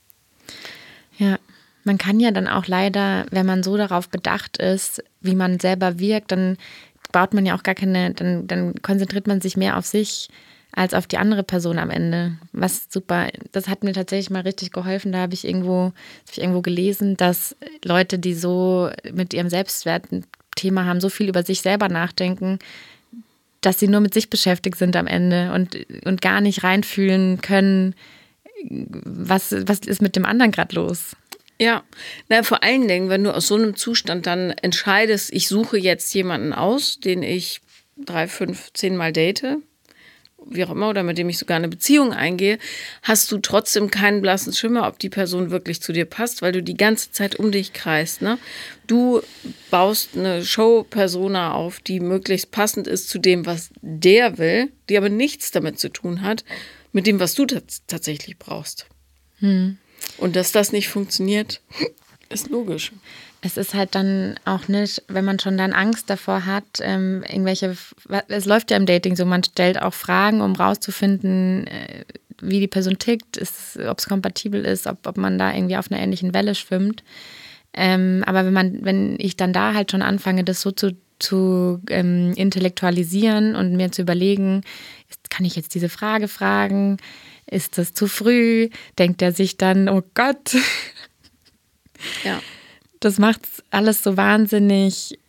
Ja, man kann ja dann auch leider, wenn man so darauf bedacht ist, wie man selber wirkt, dann baut man ja auch gar keine, dann, dann konzentriert man sich mehr auf sich als auf die andere Person am Ende. Was super, das hat mir tatsächlich mal richtig geholfen. Da habe ich irgendwo, habe ich irgendwo gelesen, dass Leute, die so mit ihrem Selbstwert ein Thema haben, so viel über sich selber nachdenken, dass sie nur mit sich beschäftigt sind am Ende und, und gar nicht reinfühlen können, was, was ist mit dem anderen gerade los. Ja, na, vor allen Dingen, wenn du aus so einem Zustand dann entscheidest, ich suche jetzt jemanden aus, den ich drei, fünf, zehn Mal date, wie auch immer, oder mit dem ich sogar eine Beziehung eingehe, hast du trotzdem keinen blassen Schimmer, ob die Person wirklich zu dir passt, weil du die ganze Zeit um dich kreist. Ne? Du baust eine Show-Persona auf, die möglichst passend ist zu dem, was der will, die aber nichts damit zu tun hat, mit dem, was du t- tatsächlich brauchst. Hm. Und dass das nicht funktioniert, ist logisch. Es ist halt dann auch nicht, wenn man schon dann Angst davor hat, ähm, irgendwelche, es läuft ja im Dating so, man stellt auch Fragen, um rauszufinden, äh, wie die Person tickt, ob es kompatibel ist, ob, ob man da irgendwie auf einer ähnlichen Welle schwimmt. Ähm, aber wenn man, wenn ich dann da halt schon anfange, das so zu, zu ähm, intellektualisieren und mir zu überlegen, ist, kann ich jetzt diese Frage fragen? Ist das zu früh? Denkt er sich dann, oh Gott. Ja. Das macht alles so wahnsinnig,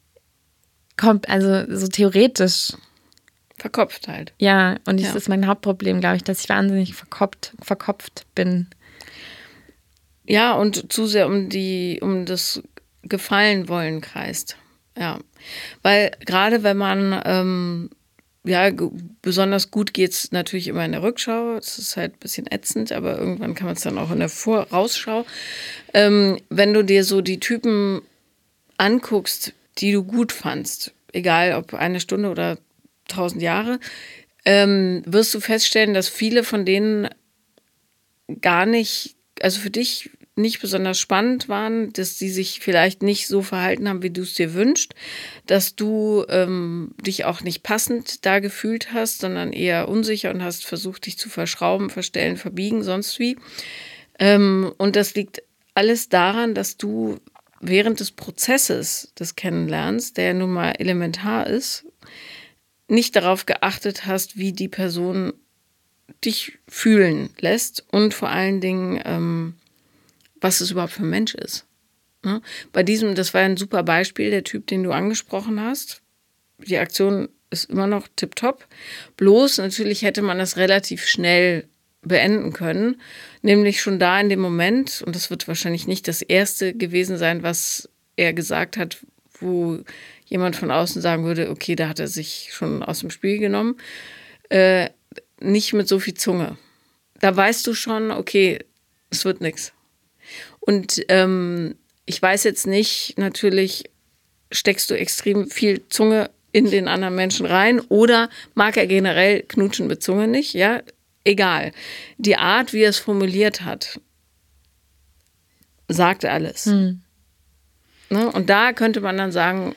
also so theoretisch. Verkopft halt. Ja, und das ja. ist mein Hauptproblem, glaube ich, dass ich wahnsinnig verkopft, verkopft bin. Ja, und zu sehr um die, um das Gefallen wollen kreist. Ja, weil gerade wenn man, ähm, ja, g- besonders gut geht es natürlich immer in der Rückschau. Es ist halt ein bisschen ätzend, aber irgendwann kann man es dann auch in der Vorausschau. Ähm, wenn du dir so die Typen anguckst, die du gut fandst, egal ob eine Stunde oder tausend Jahre, ähm, wirst du feststellen, dass viele von denen gar nicht, also für dich nicht besonders spannend waren, dass die sich vielleicht nicht so verhalten haben, wie du es dir wünschst, dass du ähm, dich auch nicht passend da gefühlt hast, sondern eher unsicher und hast versucht, dich zu verschrauben, verstellen, verbiegen, sonst wie. Ähm, und das liegt alles daran, dass du während des Prozesses des Kennenlernens, der ja nun mal elementar ist, nicht darauf geachtet hast, wie die Person dich fühlen lässt und vor allen Dingen, ähm, was es überhaupt für ein Mensch ist. Ne? Bei diesem, das war ein super Beispiel, der Typ, den du angesprochen hast. Die Aktion ist immer noch tipptopp. Bloß natürlich hätte man das relativ schnell beenden können. Nämlich schon da in dem Moment, und das wird wahrscheinlich nicht das erste gewesen sein, was er gesagt hat, wo jemand von außen sagen würde, okay, da hat er sich schon aus dem Spiel genommen. Äh, nicht mit so viel Zunge. Da weißt du schon, okay, es wird nichts. Und ähm, ich weiß jetzt nicht, natürlich steckst du extrem viel Zunge in den anderen Menschen rein oder mag er generell knutschen mit Zunge nicht, ja, egal. Die Art, wie er es formuliert hat, sagt alles. Hm. Ne? Und da könnte man dann sagen,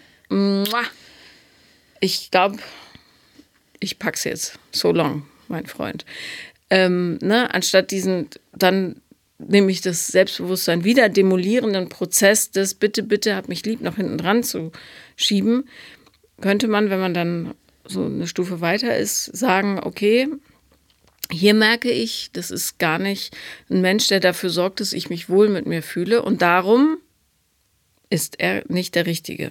ich glaube, ich pack's jetzt, so long, mein Freund. Ähm, ne? Anstatt diesen dann nämlich das Selbstbewusstsein wieder demolierenden Prozess des Bitte, bitte, hab mich lieb noch hinten dran zu schieben, könnte man, wenn man dann so eine Stufe weiter ist, sagen, okay, hier merke ich, das ist gar nicht ein Mensch, der dafür sorgt, dass ich mich wohl mit mir fühle und darum ist er nicht der Richtige.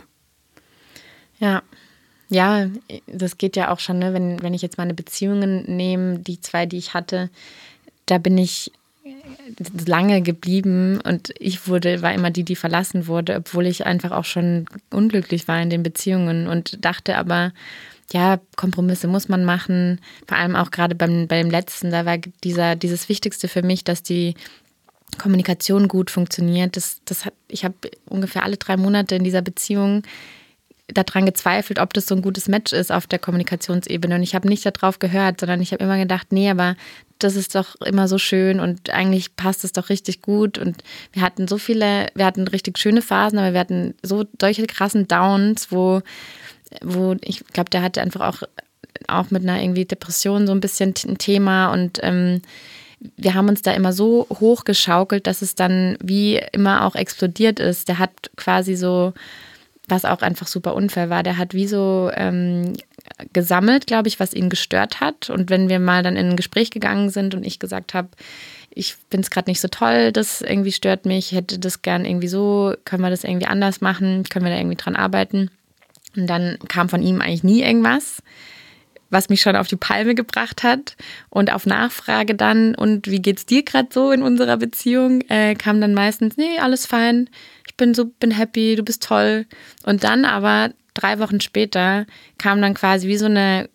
Ja, ja, das geht ja auch schon, ne? wenn, wenn ich jetzt meine Beziehungen nehme, die zwei, die ich hatte, da bin ich lange geblieben und ich wurde, war immer die, die verlassen wurde, obwohl ich einfach auch schon unglücklich war in den Beziehungen und dachte aber, ja, Kompromisse muss man machen, vor allem auch gerade beim, beim letzten, da war dieser, dieses Wichtigste für mich, dass die Kommunikation gut funktioniert. Das, das hat, ich habe ungefähr alle drei Monate in dieser Beziehung daran gezweifelt, ob das so ein gutes Match ist auf der Kommunikationsebene. Und ich habe nicht darauf gehört, sondern ich habe immer gedacht, nee, aber das ist doch immer so schön und eigentlich passt es doch richtig gut. Und wir hatten so viele, wir hatten richtig schöne Phasen, aber wir hatten so solche krassen Downs, wo, wo ich glaube, der hatte einfach auch, auch mit einer irgendwie Depression so ein bisschen ein Thema und ähm, wir haben uns da immer so hochgeschaukelt, dass es dann wie immer auch explodiert ist. Der hat quasi so, was auch einfach super unfair war, der hat wie so ähm, gesammelt, glaube ich, was ihn gestört hat. Und wenn wir mal dann in ein Gespräch gegangen sind und ich gesagt habe, ich finde es gerade nicht so toll, das irgendwie stört mich, hätte das gern irgendwie so, können wir das irgendwie anders machen, können wir da irgendwie dran arbeiten. Und dann kam von ihm eigentlich nie irgendwas, was mich schon auf die Palme gebracht hat. Und auf Nachfrage dann, und wie geht's dir gerade so in unserer Beziehung, äh, kam dann meistens, nee, alles fein, ich bin so, bin happy, du bist toll. Und dann aber drei Wochen später kam dann quasi wie so eine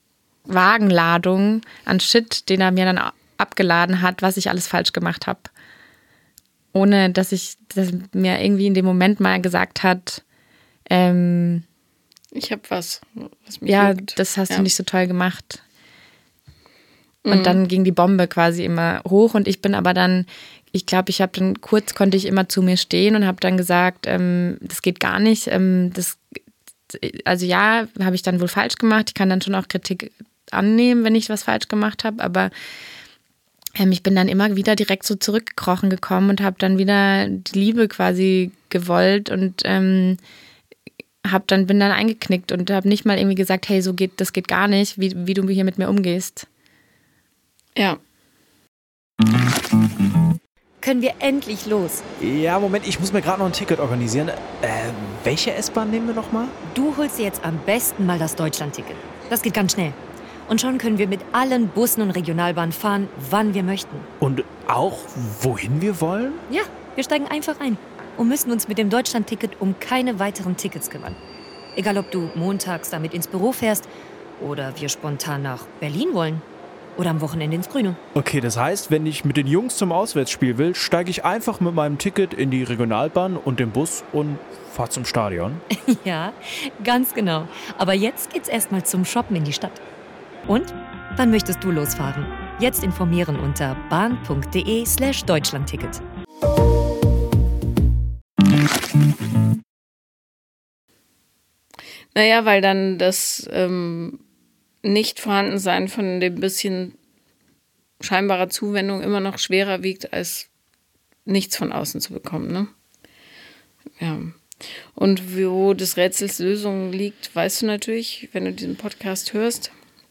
Wagenladung an Shit, den er mir dann abgeladen hat, was ich alles falsch gemacht habe. Ohne, dass ich, dass mir irgendwie in dem Moment mal gesagt hat, ähm, ich habe was, was mich ja, juckt. das hast ja. du nicht so toll gemacht. Und mhm. dann ging die Bombe quasi immer hoch und ich bin aber dann, ich glaube, ich habe dann kurz, konnte ich immer zu mir stehen und habe dann gesagt, ähm, das geht gar nicht. Ähm, das, also ja, habe ich dann wohl falsch gemacht. Ich kann dann schon auch Kritik annehmen, wenn ich was falsch gemacht habe, aber ähm, ich bin dann immer wieder direkt so zurückgekrochen gekommen und habe dann wieder die Liebe quasi gewollt und ähm, hab dann, bin dann eingeknickt und habe nicht mal irgendwie gesagt, hey, so geht, das geht gar nicht, wie, wie du hier mit mir umgehst. Ja. Können wir endlich los? Ja, Moment, ich muss mir gerade noch ein Ticket organisieren. Äh, welche S-Bahn nehmen wir nochmal? Du holst dir jetzt am besten mal das Deutschland-Ticket. Das geht ganz schnell. Und schon können wir mit allen Bussen und Regionalbahnen fahren, wann wir möchten. Und auch, wohin wir wollen? Ja, wir steigen einfach ein und müssen uns mit dem Deutschland-Ticket um keine weiteren Tickets kümmern. Egal, ob du montags damit ins Büro fährst oder wir spontan nach Berlin wollen oder am Wochenende ins Grüne. Okay, das heißt, wenn ich mit den Jungs zum Auswärtsspiel will, steige ich einfach mit meinem Ticket in die Regionalbahn und den Bus und fahre zum Stadion. Ja, ganz genau. Aber jetzt geht's erstmal zum Shoppen in die Stadt. Und? Wann möchtest du losfahren? Jetzt informieren unter bahn.de slash Deutschlandticket. Naja, weil dann das ähm, Nicht-Vorhandensein von dem bisschen scheinbarer Zuwendung immer noch schwerer wiegt, als nichts von außen zu bekommen, ne? Ja. Und wo des Rätsels Lösung liegt, weißt du natürlich, wenn du diesen Podcast hörst.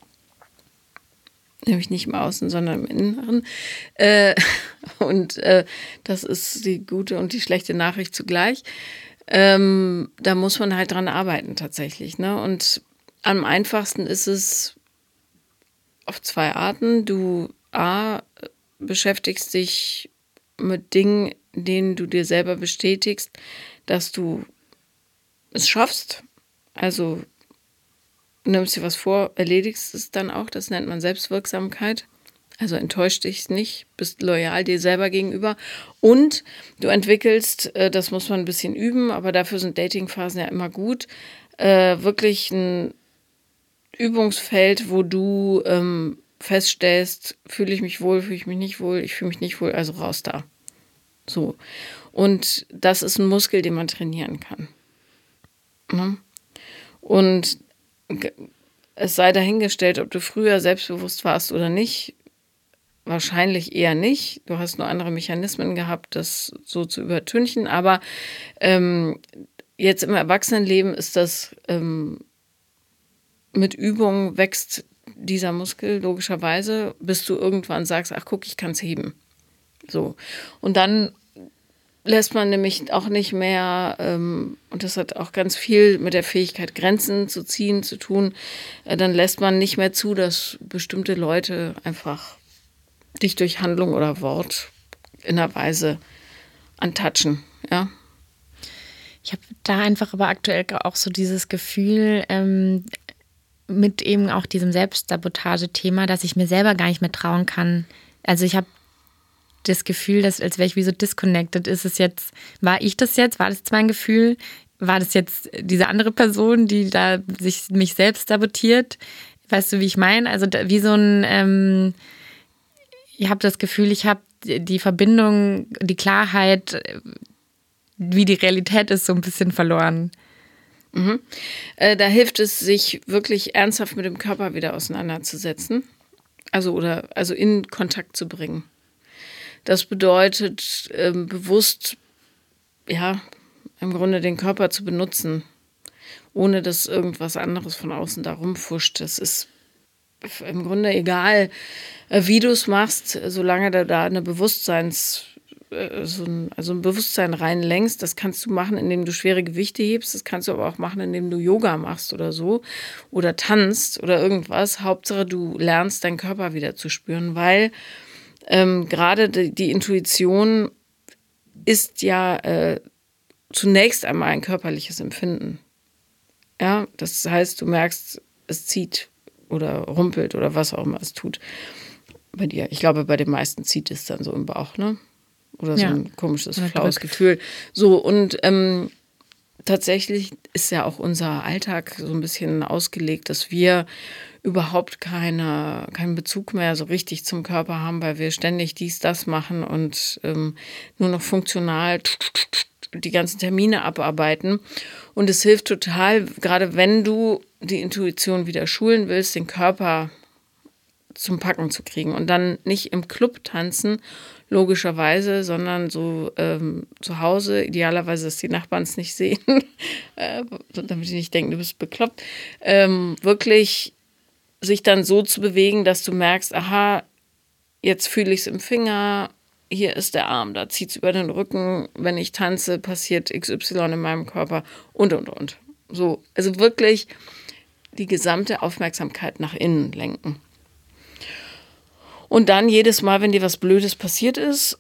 Nämlich nicht im Außen, sondern im Inneren. Äh, und äh, das ist die gute und die schlechte Nachricht zugleich. Ähm, da muss man halt dran arbeiten tatsächlich, ne? Und am einfachsten ist es auf zwei Arten. Du A, beschäftigst dich mit Dingen, denen du dir selber bestätigst, dass du es schaffst. Also nimmst dir was vor, erledigst es dann auch. Das nennt man Selbstwirksamkeit. Also enttäuscht dich nicht, bist loyal dir selber gegenüber. Und du entwickelst, äh, das muss man ein bisschen üben, aber dafür sind Datingphasen ja immer gut, äh, wirklich ein Übungsfeld, wo du ähm, feststellst, fühle ich mich wohl, fühle ich mich nicht wohl, ich fühle mich nicht wohl, also raus da. So. Und das ist ein Muskel, den man trainieren kann. Ne? Und es sei dahingestellt, ob du früher selbstbewusst warst oder nicht. Wahrscheinlich eher nicht. Du hast nur andere Mechanismen gehabt, das so zu übertünchen. Aber ähm, jetzt im Erwachsenenleben ist das, ähm, mit Übung wächst dieser Muskel logischerweise, bis du irgendwann sagst, ach guck, ich kann es heben. So. Und dann lässt man nämlich auch nicht mehr, ähm, und das hat auch ganz viel mit der Fähigkeit, Grenzen zu ziehen, zu tun, äh, dann lässt man nicht mehr zu, dass bestimmte Leute einfach dich durch Handlung oder Wort in einer Weise antatschen, ja. Ich habe da einfach aber aktuell auch so dieses Gefühl, ähm, mit eben auch diesem Selbstsabotage-Thema, dass ich mir selber gar nicht mehr trauen kann. Also ich habe das Gefühl, dass, als wäre ich wie so disconnected. Ist es jetzt, war ich das jetzt? War das jetzt mein Gefühl? War das jetzt diese andere Person, die da sich mich selbst sabotiert? Weißt du, wie ich meine? Also da, wie so ein, ähm, ich habe das Gefühl, ich habe die Verbindung, die Klarheit, wie die Realität ist, so ein bisschen verloren. Mhm. Äh, da hilft es, sich wirklich ernsthaft mit dem Körper wieder auseinanderzusetzen. Also oder also in Kontakt zu bringen. Das bedeutet, ähm, bewusst, ja, im Grunde den Körper zu benutzen, ohne dass irgendwas anderes von außen da rumfuscht. Es ist im Grunde egal, wie du es machst, solange du da eine Bewusstseins, so ein, also ein Bewusstsein reinlenkst. Das kannst du machen, indem du schwere Gewichte hebst. Das kannst du aber auch machen, indem du Yoga machst oder so oder tanzt oder irgendwas. Hauptsache, du lernst deinen Körper wieder zu spüren, weil ähm, gerade die, die Intuition ist ja äh, zunächst einmal ein körperliches Empfinden. Ja, das heißt, du merkst, es zieht oder rumpelt oder was auch immer es tut. Bei dir. Ich glaube, bei den meisten zieht es dann so im Bauch, ne? Oder so Ja. ein komisches, Oder flaues drückt. Gefühl. So, und ähm, tatsächlich ist ja auch unser Alltag so ein bisschen ausgelegt, dass wir überhaupt keine, keinen Bezug mehr so richtig zum Körper haben, weil wir ständig dies, das machen und ähm, nur noch funktional die ganzen Termine abarbeiten. Und es hilft total, gerade wenn du die Intuition wieder schulen willst, den Körper zum Packen zu kriegen und dann nicht im Club tanzen, logischerweise, sondern so ähm, zu Hause, idealerweise, dass die Nachbarn es nicht sehen, äh, damit die nicht denken, du bist bekloppt, ähm, wirklich sich dann so zu bewegen, dass du merkst, aha, jetzt fühle ich es im Finger, hier ist der Arm, da zieht es über den Rücken, wenn ich tanze, passiert X Y in meinem Körper und, und, und. So, also wirklich die gesamte Aufmerksamkeit nach innen lenken. Und dann jedes Mal, wenn dir was Blödes passiert ist,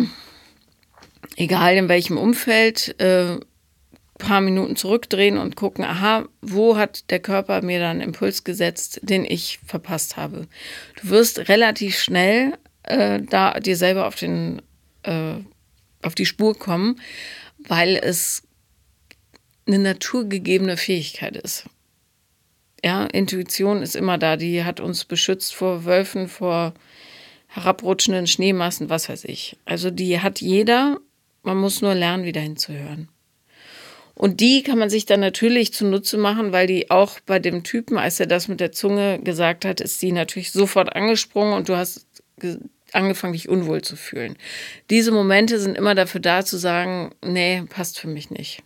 egal in welchem Umfeld, äh, paar Minuten zurückdrehen und gucken, aha, wo hat der Körper mir dann einen Impuls gesetzt, den ich verpasst habe. Du wirst relativ schnell äh, da dir selber auf, den, äh, auf die Spur kommen, weil es eine naturgegebene Fähigkeit ist. Ja, Intuition ist immer da, die hat uns beschützt vor Wölfen, vor herabrutschenden Schneemassen, was weiß ich. Also die hat jeder, man muss nur lernen, wieder hinzuhören. Und die kann man sich dann natürlich zunutze machen, weil die auch bei dem Typen, als er das mit der Zunge gesagt hat, ist die natürlich sofort angesprungen und du hast ge- angefangen, dich unwohl zu fühlen. Diese Momente sind immer dafür da, zu sagen, nee, passt für mich nicht.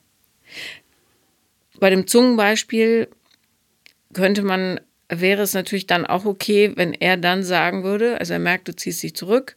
Bei dem Zungenbeispiel könnte man, wäre es natürlich dann auch okay, wenn er dann sagen würde, also er merkt, du ziehst dich zurück,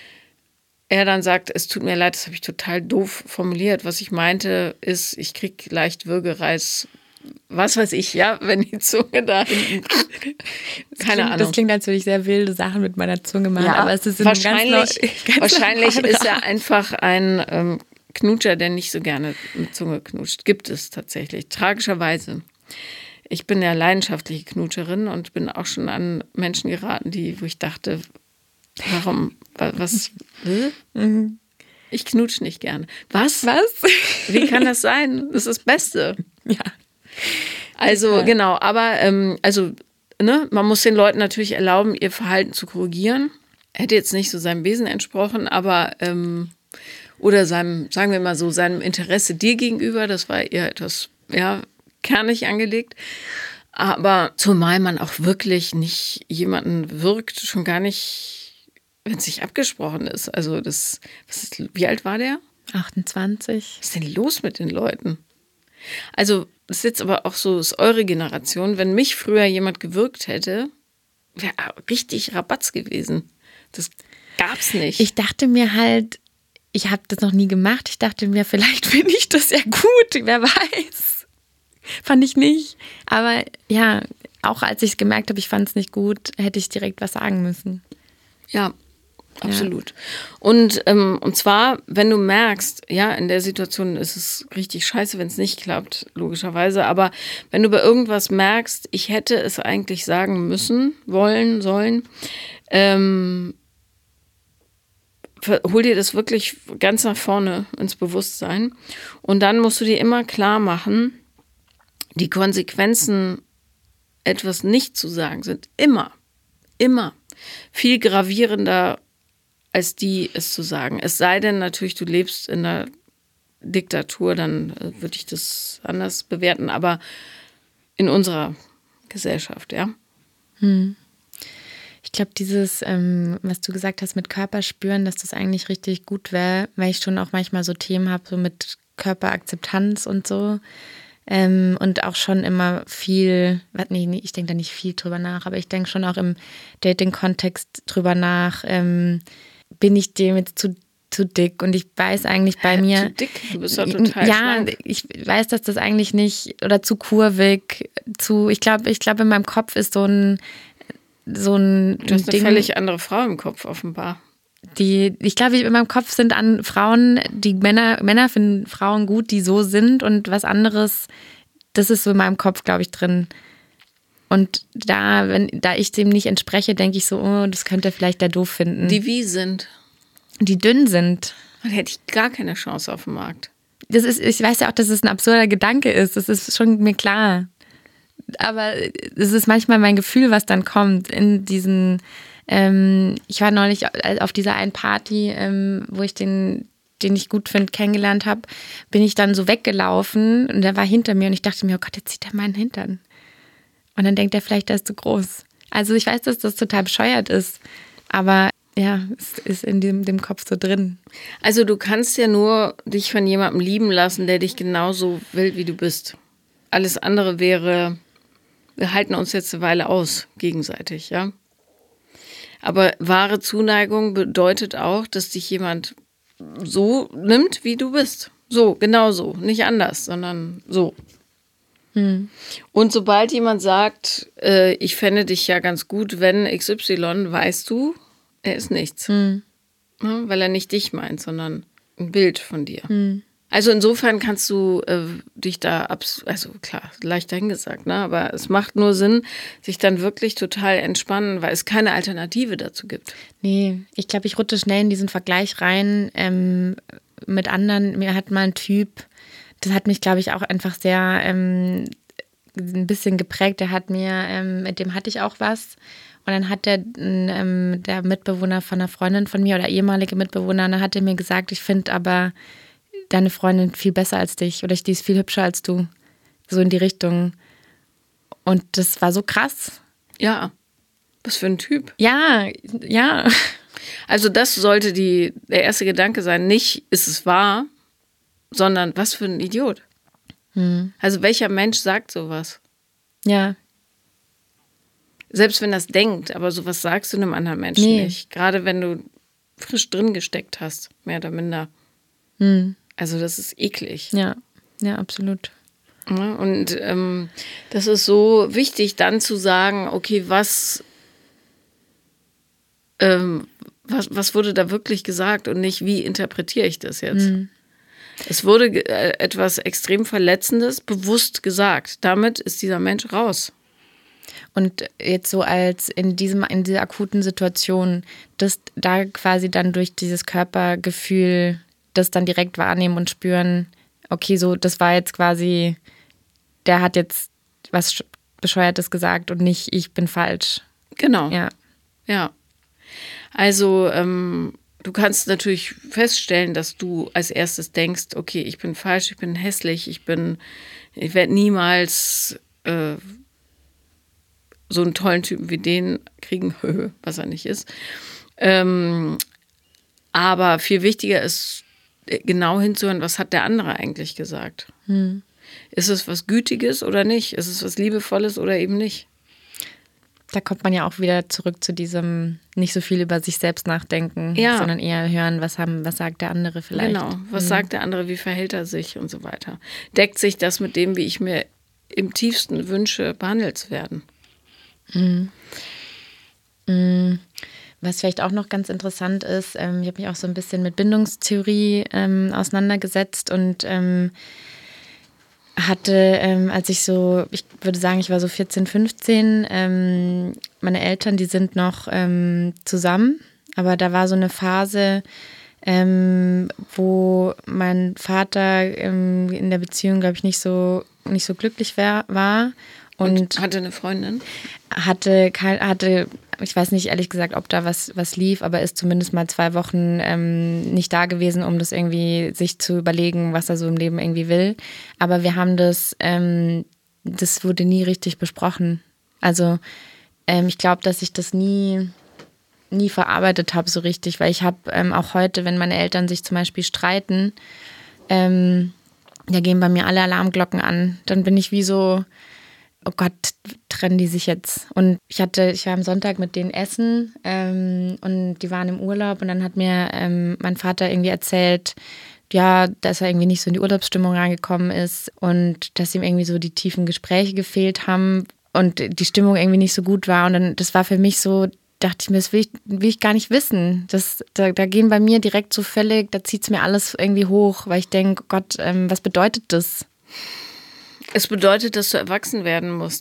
er dann sagt, es tut mir leid, das habe ich total doof formuliert. Was ich meinte, ist, ich kriege leicht Würgereiz, was weiß ich, ja, wenn die Zunge da hinten, keine klingt, Ahnung. Das klingt, als würde ich sehr wilde Sachen mit meiner Zunge machen, Ja, aber es ist ein wahrscheinlich, ganz, ganz wahrscheinlich normaler ist er einfach ein ähm, Knutscher, der nicht so gerne mit Zunge knutscht. Gibt es tatsächlich, tragischerweise. Ich bin ja leidenschaftliche Knutscherin und bin auch schon an Menschen geraten, die, wo ich dachte, warum, wa- was, hä? Ich knutsche nicht gerne. Was? Was? Wie kann das sein? Das ist das Beste. Ja. Also Total. genau, aber ähm, also ne, man muss den Leuten natürlich erlauben, ihr Verhalten zu korrigieren. Hätte jetzt nicht so seinem Wesen entsprochen, aber ähm, oder seinem, sagen wir mal so, seinem Interesse dir gegenüber, das war eher etwas, ja, kernig angelegt. Aber zumal man auch wirklich nicht jemanden wirkt, schon gar nicht, wenn es nicht abgesprochen ist. Also das, was ist, wie alt war der? achtundzwanzig. Was ist denn los mit den Leuten? Also, das ist jetzt aber auch so, ist eure Generation. Wenn mich früher jemand gewürgt hätte, wäre richtig Rabatz gewesen. Das gab's nicht. Ich dachte mir halt, ich habe das noch nie gemacht. Ich dachte mir, vielleicht finde ich das ja gut. Wer weiß. Fand ich nicht. Aber ja, auch als ich es gemerkt habe, ich fand es nicht gut, hätte ich direkt was sagen müssen. Ja, absolut. Und, ähm, und zwar, wenn du merkst, ja, in der Situation ist es richtig scheiße, wenn es nicht klappt, logischerweise. Aber wenn du bei irgendwas merkst, ich hätte es eigentlich sagen müssen, wollen, sollen, ähm, hol dir das wirklich ganz nach vorne ins Bewusstsein. Und dann musst du dir immer klar machen, die Konsequenzen, etwas nicht zu sagen, sind immer, immer viel gravierender als die, es zu sagen. Es sei denn natürlich, du lebst in einer Diktatur, dann äh, würde ich das anders bewerten, aber in unserer Gesellschaft, ja. Hm. Ich glaube, dieses, ähm, was du gesagt hast mit Körperspüren, dass das eigentlich richtig gut wäre, weil ich schon auch manchmal so Themen habe, so mit Körperakzeptanz und so. Ähm, und auch schon immer viel, nee, nee, ich denke da nicht viel drüber nach, aber ich denke schon auch im Dating-Kontext drüber nach, ähm, bin ich dem jetzt zu, zu dick? Und ich weiß eigentlich bei Hä, mir... Zu dick? Du bist doch total Ja, schlank. ich weiß, dass das eigentlich nicht, oder zu kurvig, zu, ich glaube, ich glaube in meinem Kopf ist so ein, so ein Du hast eine Ding, völlig andere Frau im Kopf, offenbar. die, ich glaube, in meinem Kopf sind an Frauen, die Männer, Männer finden Frauen gut, die so sind, und was anderes, das ist so in meinem Kopf, glaube ich, drin. Und da, wenn, da ich dem nicht entspreche, denke ich so, oh, das könnte er vielleicht der doof finden. Die wie sind? Die dünn sind. Dann hätte ich gar keine Chance auf dem Markt. Das ist, ich weiß ja auch, dass es ein absurder Gedanke ist. Das ist schon mir klar. Aber es ist manchmal mein Gefühl, was dann kommt in diesen. Ähm, ich war neulich auf dieser einen Party, ähm, wo ich den, den ich gut finde, kennengelernt habe, bin ich dann so weggelaufen und der war hinter mir und ich dachte mir, oh Gott, jetzt sieht er meinen Hintern. Und dann denkt er vielleicht, der ist zu groß. Also ich weiß, dass das total bescheuert ist, aber ja, es ist in dem, dem Kopf so drin. Also du kannst ja nur dich von jemandem lieben lassen, der dich genauso will, wie du bist. Alles andere wäre, wir halten uns jetzt eine Weile aus, gegenseitig, ja. Aber wahre Zuneigung bedeutet auch, dass dich jemand so nimmt, wie du bist. So, genau so, nicht anders, sondern so. Hm. Und sobald jemand sagt, äh, ich fände dich ja ganz gut, wenn X Y, weißt du, er ist nichts. Hm. Ja, weil er nicht dich meint, sondern ein Bild von dir. Hm. Also insofern kannst du äh, dich da, abs- also klar, leicht dahingesagt, ne? Aber es macht nur Sinn, sich dann wirklich total entspannen, weil es keine Alternative dazu gibt. Nee, ich glaube, ich rutsche schnell in diesen Vergleich rein ähm, mit anderen. Mir hat mal ein Typ, das hat mich, glaube ich, auch einfach sehr ähm, ein bisschen geprägt. Der hat mir, ähm, mit dem hatte ich auch was. Und dann hat der, ähm, der Mitbewohner von einer Freundin von mir oder ehemalige Mitbewohner, dann hat er mir gesagt, ich finde aber deine Freundin viel besser als dich oder die ist viel hübscher als du. So in die Richtung. Und das war so krass. Ja, was für ein Typ. Ja, ja. Also das sollte die, der erste Gedanke sein, nicht ist es wahr, sondern was für ein Idiot. Hm. Also welcher Mensch sagt sowas? Ja. Selbst wenn das denkt, aber sowas sagst du einem anderen Menschen nee. nicht. Gerade wenn du frisch drin gesteckt hast, mehr oder minder. Hm. Also das ist eklig. Ja, ja, absolut. Ja, und ähm, das ist so wichtig, dann zu sagen, okay, was, ähm, was, was wurde da wirklich gesagt und nicht, wie interpretiere ich das jetzt? Mhm. Es wurde äh, etwas extrem Verletzendes bewusst gesagt. Damit ist dieser Mensch raus. Und jetzt so als in diesem, in dieser akuten Situation, dass da quasi dann durch dieses Körpergefühl das dann direkt wahrnehmen und spüren, okay, so, das war jetzt quasi, der hat jetzt was Bescheuertes gesagt und nicht, ich bin falsch. Genau. Ja. Ja. Also, ähm, du kannst natürlich feststellen, dass du als erstes denkst, okay, ich bin falsch, ich bin hässlich, ich bin, ich werde niemals äh, so einen tollen Typen wie den kriegen, was er nicht ist. Ähm, aber viel wichtiger ist, genau hinzuhören, was hat der andere eigentlich gesagt? Hm. Ist es was Gütiges oder nicht? Ist es was Liebevolles oder eben nicht? Da kommt man ja auch wieder zurück zu diesem nicht so viel über sich selbst nachdenken, ja. sondern eher hören, was, haben, was sagt der andere vielleicht. Genau, was hm. sagt der andere, wie verhält er sich und so weiter. Deckt sich das mit dem, wie ich mir im tiefsten wünsche, behandelt zu werden? Hm. Hm. Was vielleicht auch noch ganz interessant ist, ähm, ich habe mich auch so ein bisschen mit Bindungstheorie ähm, auseinandergesetzt und ähm, hatte, ähm, als ich so, ich würde sagen, ich war so vierzehn, fünfzehn, ähm, meine Eltern, die sind noch ähm, zusammen, aber da war so eine Phase, ähm, wo mein Vater ähm, in der Beziehung, glaube ich, nicht so, nicht so glücklich wär, war. Und, und hatte eine Freundin? Hatte, hatte, ich weiß nicht ehrlich gesagt, ob da was, was lief, aber ist zumindest mal zwei Wochen ähm, nicht da gewesen, um das irgendwie sich zu überlegen, was er so im Leben irgendwie will. Aber wir haben das, ähm, das wurde nie richtig besprochen. Also ähm, ich glaube, dass ich das nie, nie verarbeitet habe so richtig, weil ich habe ähm, auch heute, wenn meine Eltern sich zum Beispiel streiten, ähm, da gehen bei mir alle Alarmglocken an. Dann bin ich wie so, oh Gott, trennen die sich jetzt? Und ich hatte, ich war am Sonntag mit denen essen ähm, und die waren im Urlaub und dann hat mir ähm, mein Vater irgendwie erzählt, ja, dass er irgendwie nicht so in die Urlaubsstimmung reingekommen ist und dass ihm irgendwie so die tiefen Gespräche gefehlt haben und die Stimmung irgendwie nicht so gut war. Und dann, das war für mich so, dachte ich mir, das will ich, will ich gar nicht wissen. Das, da, da gehen bei mir direkt so völlig, da zieht es mir alles irgendwie hoch, weil ich denke, Gott, ähm, was bedeutet das? Es bedeutet, dass du erwachsen werden musst.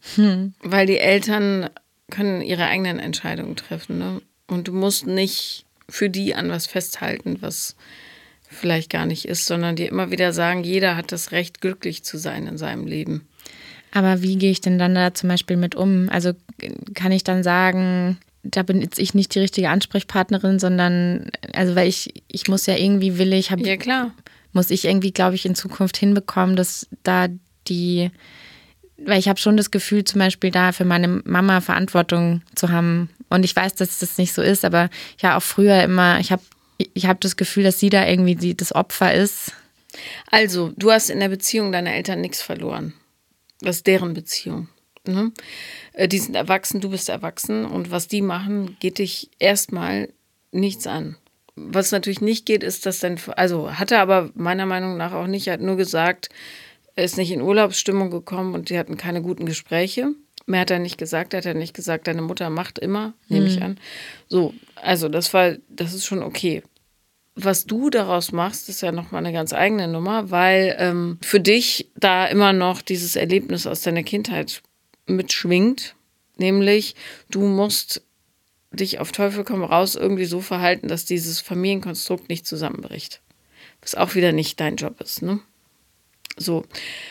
Hm. Weil die Eltern können ihre eigenen Entscheidungen treffen. Ne? Und du musst nicht für die an was festhalten, was vielleicht gar nicht ist, sondern dir immer wieder sagen, jeder hat das Recht, glücklich zu sein in seinem Leben. Aber wie gehe ich denn dann da zum Beispiel mit um? Also kann ich dann sagen, da bin jetzt ich nicht die richtige Ansprechpartnerin, sondern, also weil ich, ich muss ja irgendwie, will ich, hab, Ja, klar. muss ich irgendwie, glaube ich, in Zukunft hinbekommen, dass da die, weil ich habe schon das Gefühl, zum Beispiel da für meine Mama Verantwortung zu haben. Und ich weiß, dass das nicht so ist, aber ja, auch früher immer, ich habe ich hab das Gefühl, dass sie da irgendwie die, das Opfer ist. Also, du hast in der Beziehung deiner Eltern nichts verloren. Das ist deren Beziehung. Ne? Die sind erwachsen, du bist erwachsen und was die machen, geht dich erstmal nichts an. Was natürlich nicht geht, ist, dass dein, also hat er aber meiner Meinung nach auch nicht, er hat nur gesagt, er ist nicht in Urlaubsstimmung gekommen und die hatten keine guten Gespräche. Mehr hat er nicht gesagt, er hat er nicht gesagt, deine Mutter macht immer, nehme ich an. So, also das war, das ist schon okay. Was du daraus machst, ist ja nochmal eine ganz eigene Nummer, weil ähm, für dich da immer noch dieses Erlebnis aus deiner Kindheit mitschwingt. Nämlich, du musst dich auf Teufel komm raus irgendwie so verhalten, dass dieses Familienkonstrukt nicht zusammenbricht. Was auch wieder nicht dein Job ist, ne? So.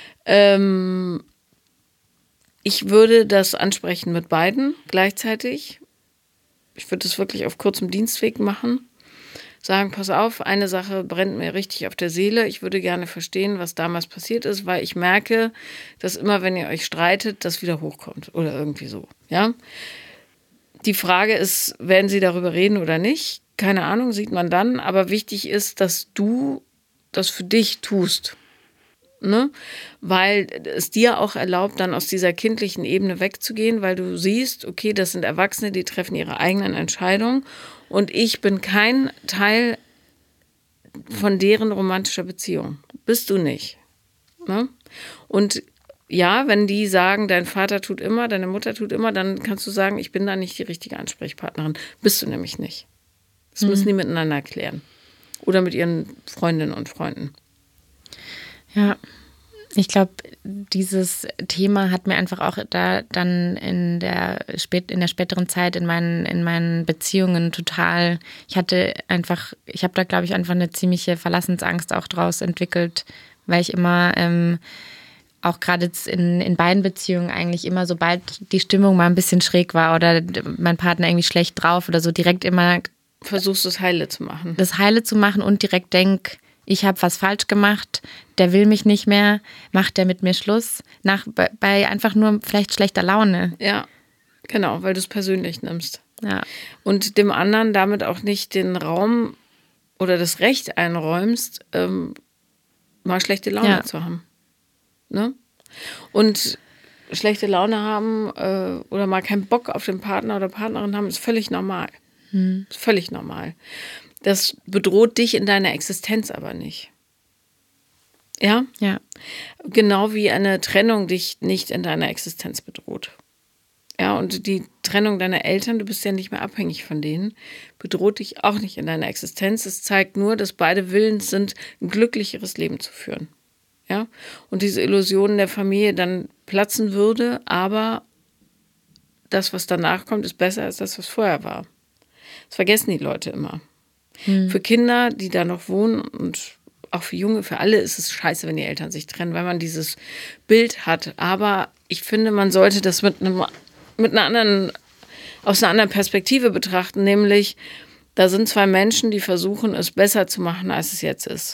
Ähm, ich würde das ansprechen mit beiden gleichzeitig. Ich würde das wirklich auf kurzem Dienstweg machen. Sagen, pass auf, eine Sache brennt mir richtig auf der Seele. Ich würde gerne verstehen, was damals passiert ist, weil ich merke, dass immer, wenn ihr euch streitet, das wieder hochkommt oder irgendwie so. Ja? Die Frage ist, werden sie darüber reden oder nicht? Keine Ahnung, sieht man dann. Aber wichtig ist, dass du das für dich tust. Ne? Weil es dir auch erlaubt, dann aus dieser kindlichen Ebene wegzugehen, weil du siehst, okay, das sind Erwachsene, die treffen ihre eigenen Entscheidungen und ich bin kein Teil von deren romantischer Beziehung. Bist du nicht. Ne? Und ja, wenn die sagen, dein Vater tut immer, deine Mutter tut immer, dann kannst du sagen, ich bin da nicht die richtige Ansprechpartnerin. Bist du nämlich nicht. Das mhm. müssen die miteinander klären. Oder mit ihren Freundinnen und Freunden. Ja, ich glaube, dieses Thema hat mir einfach auch da dann in der, spät, in der späteren Zeit in meinen, in meinen Beziehungen total, ich hatte einfach, ich habe da glaube ich einfach eine ziemliche Verlassensangst auch draus entwickelt, weil ich immer ähm, auch gerade in, in beiden Beziehungen eigentlich immer, sobald die Stimmung mal ein bisschen schräg war oder mein Partner irgendwie schlecht drauf oder so, direkt immer versuchst das Heile zu machen. Das Heile zu machen und direkt denk, ich habe was falsch gemacht, der will mich nicht mehr, macht der mit mir Schluss, nach, bei, bei einfach nur vielleicht schlechter Laune. Ja, genau, weil du es persönlich nimmst. Ja. Und dem anderen damit auch nicht den Raum oder das Recht einräumst, ähm, mal schlechte Laune ja. zu haben. Ne? Und schlechte Laune haben äh, oder mal keinen Bock auf den Partner oder Partnerin haben, ist völlig normal. Hm. Ist völlig normal. Das bedroht dich in deiner Existenz aber nicht. Ja? Ja. Genau wie eine Trennung dich nicht in deiner Existenz bedroht. Ja, und die Trennung deiner Eltern, du bist ja nicht mehr abhängig von denen, bedroht dich auch nicht in deiner Existenz. Es zeigt nur, dass beide willens sind, ein glücklicheres Leben zu führen. Ja? Und diese Illusion der Familie dann platzen würde, aber das, was danach kommt, ist besser als das, was vorher war. Das vergessen die Leute immer. Hm. Für Kinder, die da noch wohnen und auch für Junge, für alle ist es scheiße, wenn die Eltern sich trennen, weil man dieses Bild hat. Aber ich finde, man sollte das mit einem, mit einer anderen, aus einer anderen Perspektive betrachten, nämlich da sind zwei Menschen, die versuchen, es besser zu machen, als es jetzt ist.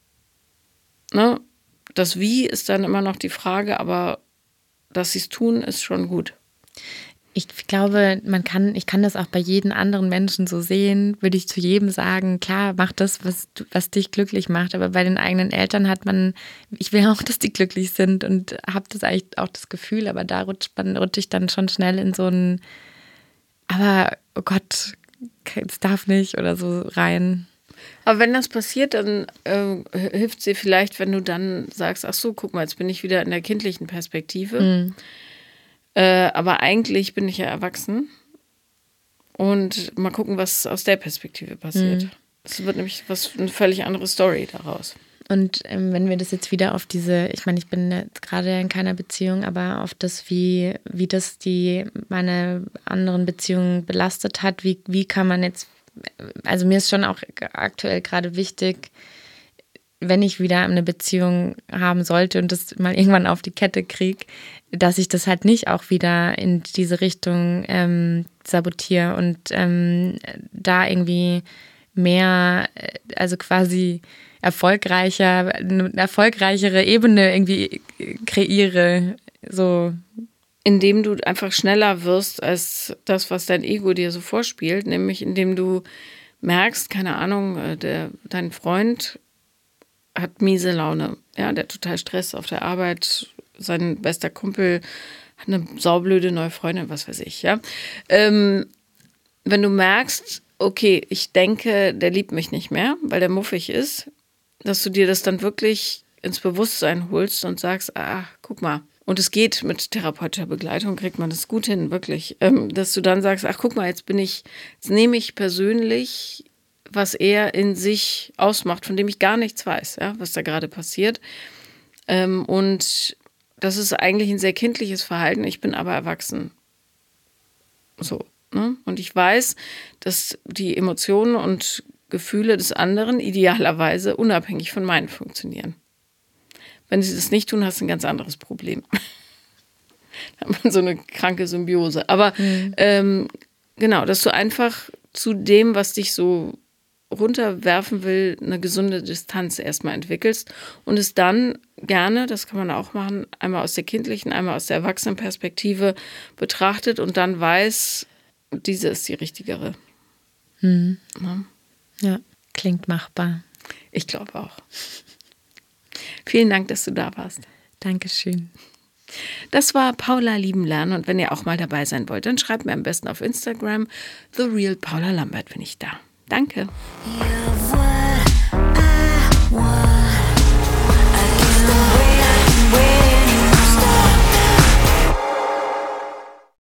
Ne? Das Wie ist dann immer noch die Frage, aber dass sie es tun, ist schon gut. Ich glaube, man kann, ich kann das auch bei jedem anderen Menschen so sehen, würde ich zu jedem sagen, klar, mach das, was, was dich glücklich macht. Aber bei den eigenen Eltern hat man, ich will auch, dass die glücklich sind und habe das eigentlich auch das Gefühl, aber da rutscht man, rutsche ich dann schon schnell in so ein, aber oh Gott, es darf nicht oder so rein. Aber wenn das passiert, dann äh, hilft es dir vielleicht, wenn du dann sagst, ach so, guck mal, jetzt bin ich wieder in der kindlichen Perspektive. Mhm. Äh, aber eigentlich bin ich ja erwachsen und mal gucken, was aus der Perspektive passiert. Mhm. Das wird nämlich was, eine völlig andere Story daraus. Und ähm, wenn wir das jetzt wieder auf diese, ich meine, ich bin jetzt gerade in keiner Beziehung, aber auf das, wie, wie das die meine anderen Beziehungen belastet hat, wie, wie kann man jetzt, also mir ist schon auch aktuell gerade wichtig, wenn ich wieder eine Beziehung haben sollte und das mal irgendwann auf die Kette kriege, dass ich das halt nicht auch wieder in diese Richtung ähm, sabotiere und ähm, da irgendwie mehr, also quasi erfolgreicher, eine erfolgreichere Ebene irgendwie kreiere. So. Indem du einfach schneller wirst als das, was dein Ego dir so vorspielt, nämlich indem du merkst, keine Ahnung, der, dein Freund hat miese Laune, ja, der hat total Stress auf der Arbeit, sein bester Kumpel hat eine saublöde neue Freundin, was weiß ich, ja. Ähm, wenn du merkst, okay, ich denke, der liebt mich nicht mehr, weil der muffig ist, dass du dir das dann wirklich ins Bewusstsein holst und sagst, ah, guck mal, und es geht mit therapeutischer Begleitung, kriegt man das gut hin, wirklich, ähm, dass du dann sagst, ach, guck mal, jetzt bin ich, jetzt nehme ich persönlich, was er in sich ausmacht, von dem ich gar nichts weiß, ja, was da gerade passiert. Ähm, und das ist eigentlich ein sehr kindliches Verhalten, ich bin aber erwachsen. So. Und ich weiß, dass die Emotionen und Gefühle des anderen idealerweise unabhängig von meinen funktionieren. Wenn sie das nicht tun, hast du ein ganz anderes Problem. Da hat man so eine kranke Symbiose. Aber mhm. ähm, genau, dass du einfach zu dem, was dich so runterwerfen will, eine gesunde Distanz erstmal entwickelst und es dann gerne, das kann man auch machen, einmal aus der kindlichen, einmal aus der Erwachsenenperspektive betrachtet und dann weiß, diese ist die richtigere. Hm. Ja. ja, klingt machbar. Ich glaube auch. Vielen Dank, dass du da warst. Dankeschön. Das war Paula lieben lernen und wenn ihr auch mal dabei sein wollt, dann schreibt mir am besten auf Instagram The Real Paula Lambert, bin ich da. Danke. Ja.